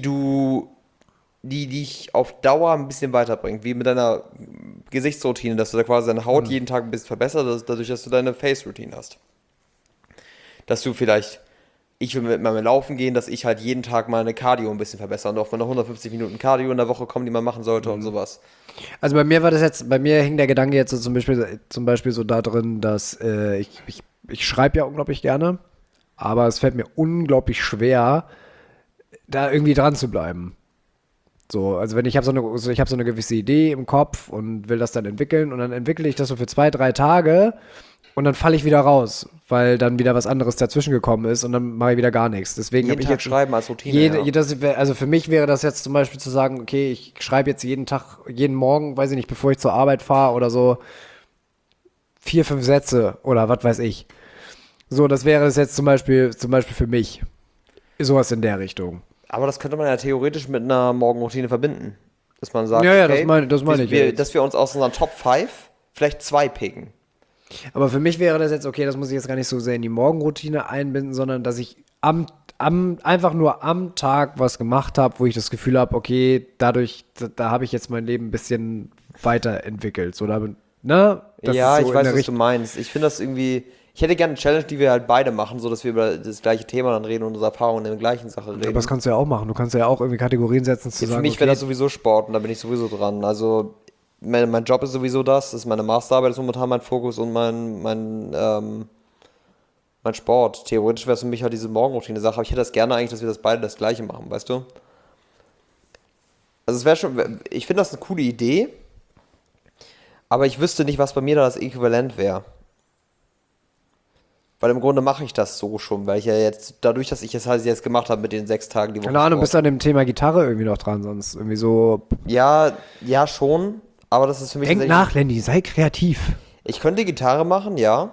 dich auf Dauer ein bisschen weiterbringt, wie mit deiner Gesichtsroutine, dass du da quasi deine Haut jeden Tag ein bisschen verbesserst, dadurch, dass du deine Face-Routine hast. Dass du vielleicht, ich will mit meinem Laufen gehen, dass ich halt jeden Tag meine Cardio ein bisschen verbessere und auf meine 150 Minuten Cardio in der Woche kommen, die man machen sollte und sowas. Also bei mir hing der Gedanke jetzt so zum Beispiel so da drin, dass ich schreibe ja unglaublich gerne, aber es fällt mir unglaublich schwer, da irgendwie dran zu bleiben. So, also ich habe so eine gewisse Idee im Kopf und will das dann entwickeln und dann entwickle ich das so für 2-3 Tage und dann falle ich wieder raus, weil dann wieder was anderes dazwischen gekommen ist und dann mache ich wieder gar nichts. Deswegen habe Jeden ich Tag jetzt schreiben als Routine. also für mich wäre das jetzt zum Beispiel zu sagen, okay, ich schreibe jetzt jeden Tag, jeden Morgen, weiß ich nicht, bevor ich zur Arbeit fahre oder so, 4-5 Sätze oder was weiß ich. So, das wäre es jetzt zum Beispiel für mich. Sowas in der Richtung. Aber das könnte man ja theoretisch mit einer Morgenroutine verbinden. Dass man sagt, Ja, okay, das meine ich ja jetzt. dass wir uns aus unseren Top 5 vielleicht 2 picken. Aber für mich wäre das jetzt, okay, das muss ich jetzt gar nicht so sehr in die Morgenroutine einbinden, sondern dass ich einfach nur am Tag was gemacht habe, wo ich das Gefühl habe, okay, dadurch, da habe ich jetzt mein Leben ein bisschen weiterentwickelt. So, damit, ne? Das Ja, ist so ich in weiß, der was du meinst. Ich finde das irgendwie. Ich hätte gerne eine Challenge, die wir halt beide machen, so dass wir über das gleiche Thema dann reden und unsere Erfahrungen in der gleichen Sache reden. Aber das kannst du ja auch machen. Du kannst ja auch irgendwie Kategorien setzen, zu Für sagen, mich wäre das okay, sowieso Sport und da bin ich sowieso dran. Also mein Job ist sowieso das ist meine Masterarbeit, ist momentan mein Fokus und mein Sport. Theoretisch wäre es für mich halt diese Morgenroutine-Sache, aber ich hätte das gerne eigentlich, dass wir das beide das Gleiche machen, weißt du? Also es wäre schon, ich finde das eine coole Idee, aber ich wüsste nicht, was bei mir da das Äquivalent wäre. Weil im Grunde mache ich das so schon, weil ich ja jetzt, dadurch, dass ich das halt jetzt gemacht habe mit den 6 Tagen die Woche. keine Ahnung, Sport. bist du an dem Thema Gitarre irgendwie noch dran, sonst irgendwie so. Ja, ja schon, aber das ist für mich Denk tatsächlich- nach, Lenny, sei kreativ. Ich könnte Gitarre machen, ja.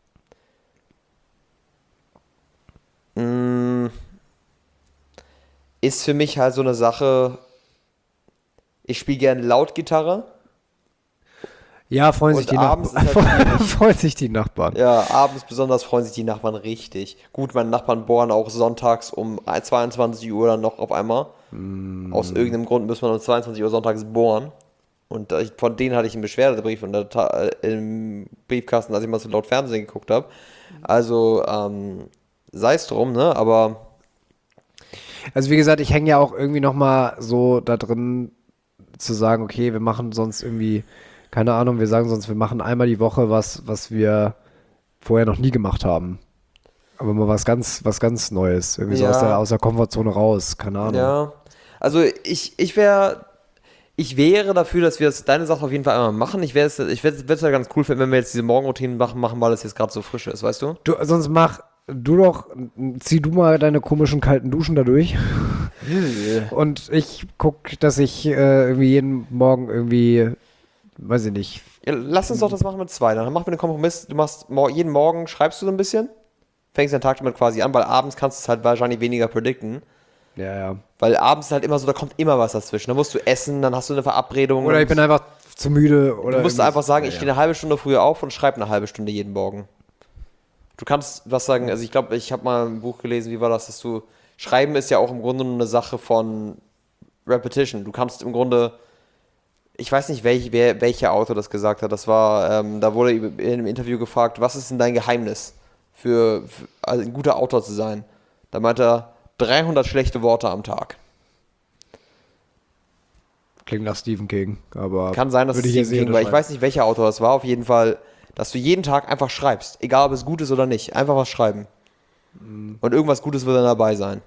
Ist für mich halt so eine Sache, ich spiele gerne laut Gitarre. Ja, freuen sich Und die abends Nachbarn. ist halt freuen sich die Nachbarn. Ja, abends besonders freuen sich die Nachbarn richtig. Gut, meine Nachbarn bohren auch sonntags um 22 Uhr dann noch auf einmal. Aus irgendeinem Grund muss man um 22 Uhr sonntags bohren. Und von denen hatte ich einen Beschwerdebrief im Briefkasten, als ich mal so laut Fernsehen geguckt habe. Also, sei es drum, ne? Aber Also wie gesagt, ich hänge ja auch irgendwie noch mal so da drin zu sagen, okay, wir machen sonst irgendwie, keine Ahnung, wir sagen sonst, wir machen einmal die Woche was wir vorher noch nie gemacht haben. Aber mal was ganz Neues. Irgendwie so Ja. aus der Komfortzone raus, keine Ahnung. ja, also ich wäre dafür, dass wir deine Sache auf jeden Fall einmal machen. Ich würde es ja ganz cool finden, wenn wir jetzt diese Morgenroutinen machen, weil das jetzt gerade so frisch ist, weißt du? Du, sonst zieh du mal deine komischen kalten Duschen da durch. Und ich guck, dass ich irgendwie jeden Morgen irgendwie, weiß ich nicht. Ja, lass uns doch das machen mit 2. Dann machen wir einen Kompromiss. Du machst jeden Morgen, schreibst du so ein bisschen, fängst den Tag damit quasi an, weil abends kannst du es halt wahrscheinlich weniger predikten. Ja. Weil abends ist halt immer so, da kommt immer was dazwischen. Da musst du essen, dann hast du eine Verabredung. Oder ich bin einfach zu müde. Oder Du musst irgendwie- einfach sagen, ich Ja, stehe eine halbe Stunde früher auf und schreibe eine halbe Stunde jeden Morgen. Du kannst was sagen, also ich glaube, ich habe mal ein Buch gelesen, wie war das, dass du, Schreiben ist ja auch im Grunde nur eine Sache von Repetition. Du kannst im Grunde, ich weiß nicht, welcher Autor das gesagt hat, das war, da wurde in einem Interview gefragt, was ist denn dein Geheimnis für also ein guter Autor zu sein? Da meinte er, 300 schlechte Worte am Tag. Klingt nach Stephen King, aber Kann sein, dass es würde ich Stephen jetzt nicht King war. Ich unterschreiben. weiß nicht, welcher Autor es war. Auf jeden Fall, dass du jeden Tag einfach schreibst. Egal, ob es gut ist oder nicht. Einfach was schreiben. Und irgendwas Gutes wird dann dabei sein.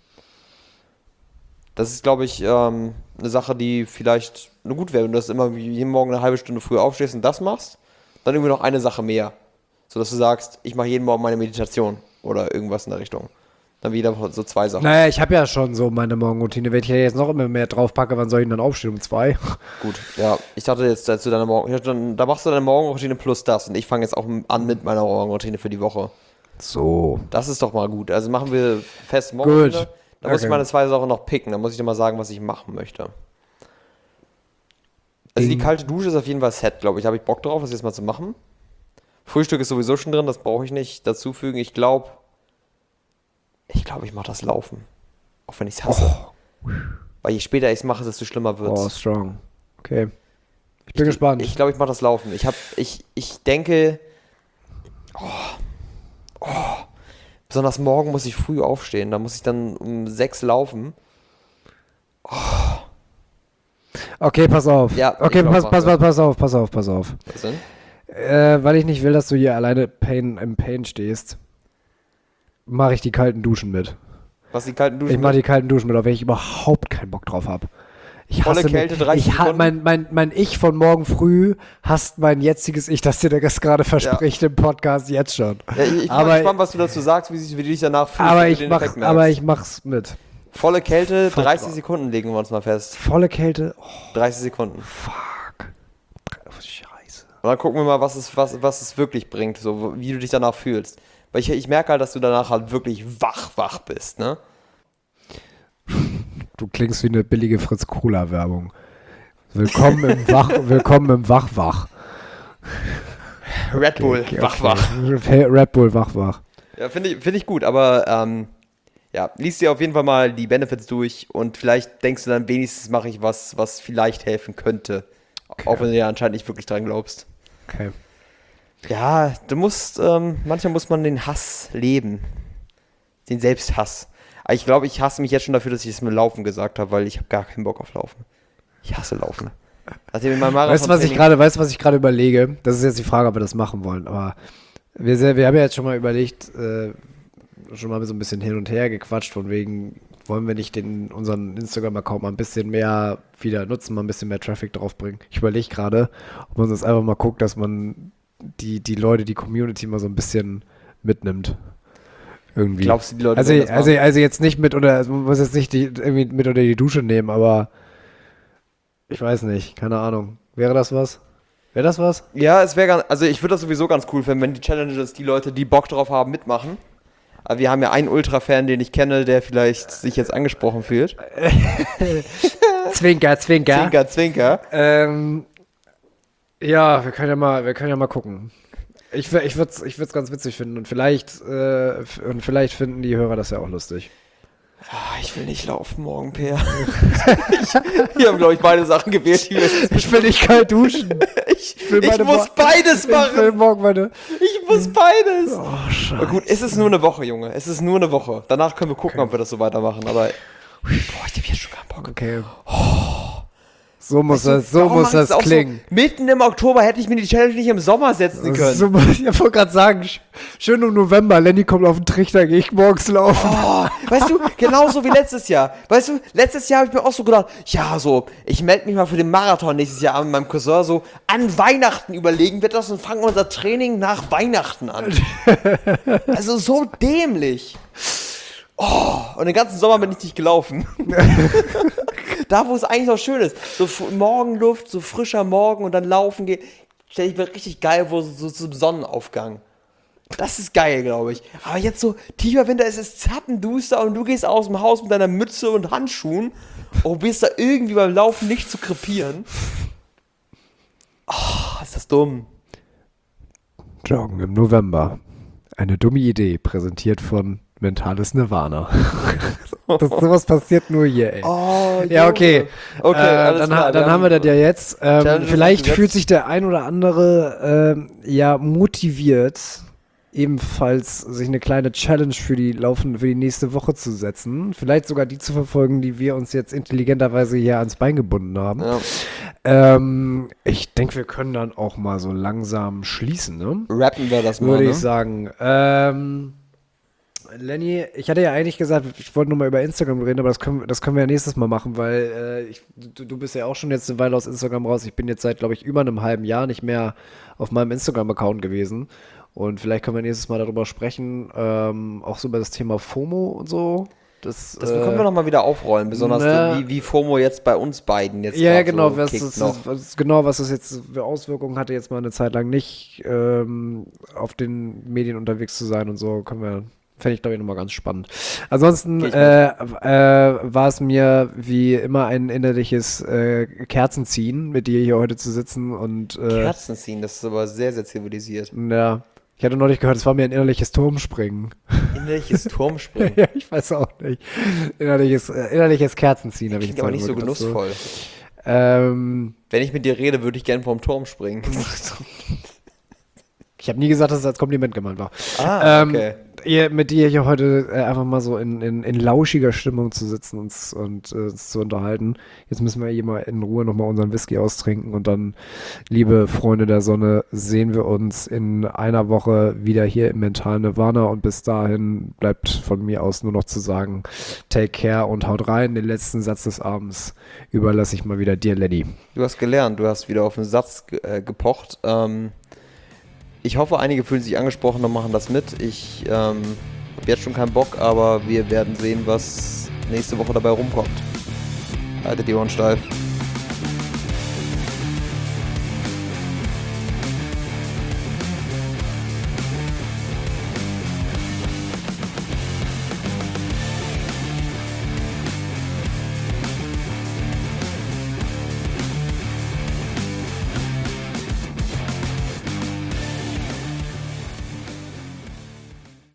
Das ist, glaube ich, eine Sache, die vielleicht nur gut wäre, wenn du das immer jeden Morgen eine halbe Stunde früher aufstehst und das machst. Dann irgendwie noch eine Sache mehr. Sodass du sagst, ich mache jeden Morgen meine Meditation. Oder irgendwas in der Richtung. Dann wieder so 2 Sachen. Naja, ich habe ja schon so meine Morgenroutine. Wenn ich ja jetzt noch immer mehr drauf packe, wann soll ich denn dann aufstehen? Um 2? Gut, ja. Ich dachte jetzt, dass du deine da machst du deine Morgenroutine plus das. Und ich fange jetzt auch an mit meiner Morgenroutine für die Woche. So. Das ist doch mal gut. Also machen wir fest Morgenroutine. Gut. Da muss ich Okay. meine 2 Sachen noch picken. Da muss ich dir mal sagen, was ich machen möchte. Also die Ding. kalte Dusche ist auf jeden Fall set, glaube ich. Habe ich Bock drauf, das jetzt mal zu machen. Frühstück ist sowieso schon drin, das brauche ich nicht dazufügen. Ich glaube, ich mache das Laufen. Auch wenn ich es hasse. Weil je später ich es mache, desto schlimmer wird Oh, es. strong. Okay. Ich bin gespannt. Ich glaube, ich mache das Laufen. Ich denke, besonders morgen muss ich früh aufstehen. Da muss ich dann um 6 laufen. Okay, pass auf. Ja, okay, ich glaub, pass auf. Was denn? Weil ich nicht will, dass du hier alleine im Pain stehst, mache ich die kalten Duschen mit. Was die kalten Duschen? Ich mache die kalten Duschen mit, auf welche ich überhaupt keinen Bock drauf habe. Ich Volle hasse Kälte, mich. 30 Sekunden? Mein Ich von morgen früh hasst mein jetziges Ich, das dir das gerade verspricht im Podcast jetzt schon. Ja, ich bin aber mal gespannt, was du dazu sagst, wie du dich danach fühlst. aber wenn du ich den mach, Effekt merkst. aber ich mach's mit. Volle Kälte, Fuck 30 off. Sekunden legen wir uns mal fest. Volle Kälte. Oh, 30 Sekunden. fuck. Scheiße. Und dann gucken wir mal, was es wirklich bringt, so wie du dich danach fühlst. Weil ich merke halt, dass du danach halt wirklich wach bist, ne? Du klingst wie eine billige Fritz-Cola-Werbung. Willkommen im Wach-Wach. Red Bull, wach. Red Bull, wach. Ja, finde ich gut, aber ja, liest dir auf jeden Fall mal die Benefits durch und vielleicht denkst du dann, wenigstens mache ich was vielleicht helfen könnte. Okay. Auch wenn du ja anscheinend nicht wirklich dran glaubst. Okay. Ja, manchmal muss man den Hass leben. Den Selbsthass. Aber ich glaube, ich hasse mich jetzt schon dafür, dass ich es mit Laufen gesagt habe, weil ich habe gar keinen Bock auf Laufen. Ich hasse Laufen. Also in meinem weißt du, was ich gerade überlege? Das ist jetzt die Frage, ob wir das machen wollen, aber wir haben ja jetzt schon mal überlegt, schon mal so ein bisschen hin und her gequatscht, von wegen, wollen wir nicht unseren Instagram-Account mal ein bisschen mehr wieder nutzen, mal ein bisschen mehr Traffic draufbringen. Ich überlege gerade, ob man das einfach mal guckt, dass man die Leute, die Community mal so ein bisschen mitnimmt. Irgendwie. Glaubst du, die Leute also jetzt nicht mit oder man muss jetzt nicht irgendwie mit unter die Dusche nehmen, aber ich weiß nicht, keine Ahnung. Wäre das was? Ja, es wäre also ich würde das sowieso ganz cool finden, wenn die Challenges die Leute, die Bock drauf haben, mitmachen. Aber wir haben ja einen Ultra-Fan, den ich kenne, der vielleicht sich jetzt angesprochen fühlt. Zwinker. Zwinker. Ja, wir können ja mal gucken. Ich würd's ganz witzig finden und vielleicht finden die Hörer das ja auch lustig. Ich will nicht laufen morgen, Peer. Wir haben, glaube ich, beide Sachen gewählt. Ich will nicht kalt duschen. Ich muss beides machen. Ich muss beides. Oh, Scheiße. Aber gut, es ist nur eine Woche, Junge. Es ist nur eine Woche. Danach können wir gucken, ob wir das so weitermachen. Aber boah, ich hab jetzt schon keinen Bock. Okay. So muss das klingen. So, mitten im Oktober hätte ich mir die Challenge nicht im Sommer setzen können. So, ich wollte gerade sagen, schön im November, Lenny kommt auf den Trichter, gehe ich morgens laufen. Oh, weißt du, genauso wie letztes Jahr. Weißt du, letztes Jahr habe ich mir auch so gedacht, ja, so, ich melde mich mal für den Marathon nächstes Jahr an mit meinem Cousin, so an Weihnachten überlegen wir das und fangen unser Training nach Weihnachten an. Also so dämlich. Oh, und den ganzen Sommer bin ich nicht gelaufen. Da, wo es eigentlich noch schön ist. So Morgenluft, so frischer Morgen und dann laufen gehen. Stell ich mir richtig geil vor, so zum Sonnenaufgang. Das ist geil, glaube ich. Aber jetzt so tiefer Winter, es ist zappenduster und du gehst aus dem Haus mit deiner Mütze und Handschuhen und probierst da irgendwie beim Laufen nicht zu krepieren. Oh, ist das dumm. Joggen im November. Eine dumme Idee, präsentiert von Mentales Nirvana. Sowas passiert nur hier, ey. Oh, ja, okay. Dann haben wir das ja jetzt. Vielleicht fühlt sich der ein oder andere ja motiviert, ebenfalls sich eine kleine Challenge für die nächste Woche zu setzen. Vielleicht sogar die zu verfolgen, die wir uns jetzt intelligenterweise hier ans Bein gebunden haben. Ja. Ich denke, wir können dann auch mal so langsam schließen, ne? Rappen wir das mal, würde ich sagen. Lenny, ich hatte ja eigentlich gesagt, ich wollte nur mal über Instagram reden, aber das können wir ja nächstes Mal machen, weil du bist ja auch schon jetzt eine Weile aus Instagram raus. Ich bin jetzt seit, glaube ich, über einem halben Jahr nicht mehr auf meinem Instagram-Account gewesen. Und vielleicht können wir nächstes Mal darüber sprechen, auch so über das Thema FOMO und so. Das können wir nochmal wieder aufrollen, besonders wie FOMO jetzt bei uns beiden jetzt ja, genau, so was das jetzt für Auswirkungen hatte, jetzt mal eine Zeit lang nicht auf den Medien unterwegs zu sein und so, fände ich, glaube ich, nochmal ganz spannend. Ansonsten war es mir wie immer ein innerliches Kerzenziehen, mit dir hier heute zu sitzen und Kerzenziehen, das ist aber sehr, sehr zivilisiert. Ja. Ich hatte neulich gehört, es war mir ein innerliches Turmspringen. Innerliches Turmspringen? Ja, ich weiß auch nicht. Innerliches Kerzenziehen habe ich jetzt aber nicht so genussvoll. So. Wenn ich mit dir rede, würde ich gerne vom Turm springen. Ich habe nie gesagt, dass es als Kompliment gemeint war. Okay. Mit dir hier heute einfach mal so in lauschiger Stimmung zu sitzen und zu unterhalten. Jetzt müssen wir hier mal in Ruhe nochmal unseren Whisky austrinken und dann, liebe Freunde der Sonne, sehen wir uns in einer Woche wieder hier im Mental Nirvana und bis dahin bleibt von mir aus nur noch zu sagen, take care und haut rein. Den letzten Satz des Abends überlasse ich mal wieder dir, Lenny. Du hast gelernt, du hast wieder auf den Satz gepocht. Ich hoffe, einige fühlen sich angesprochen und machen das mit. Ich habe jetzt schon keinen Bock, aber wir werden sehen, was nächste Woche dabei rumkommt. Haltet die Ohren steif.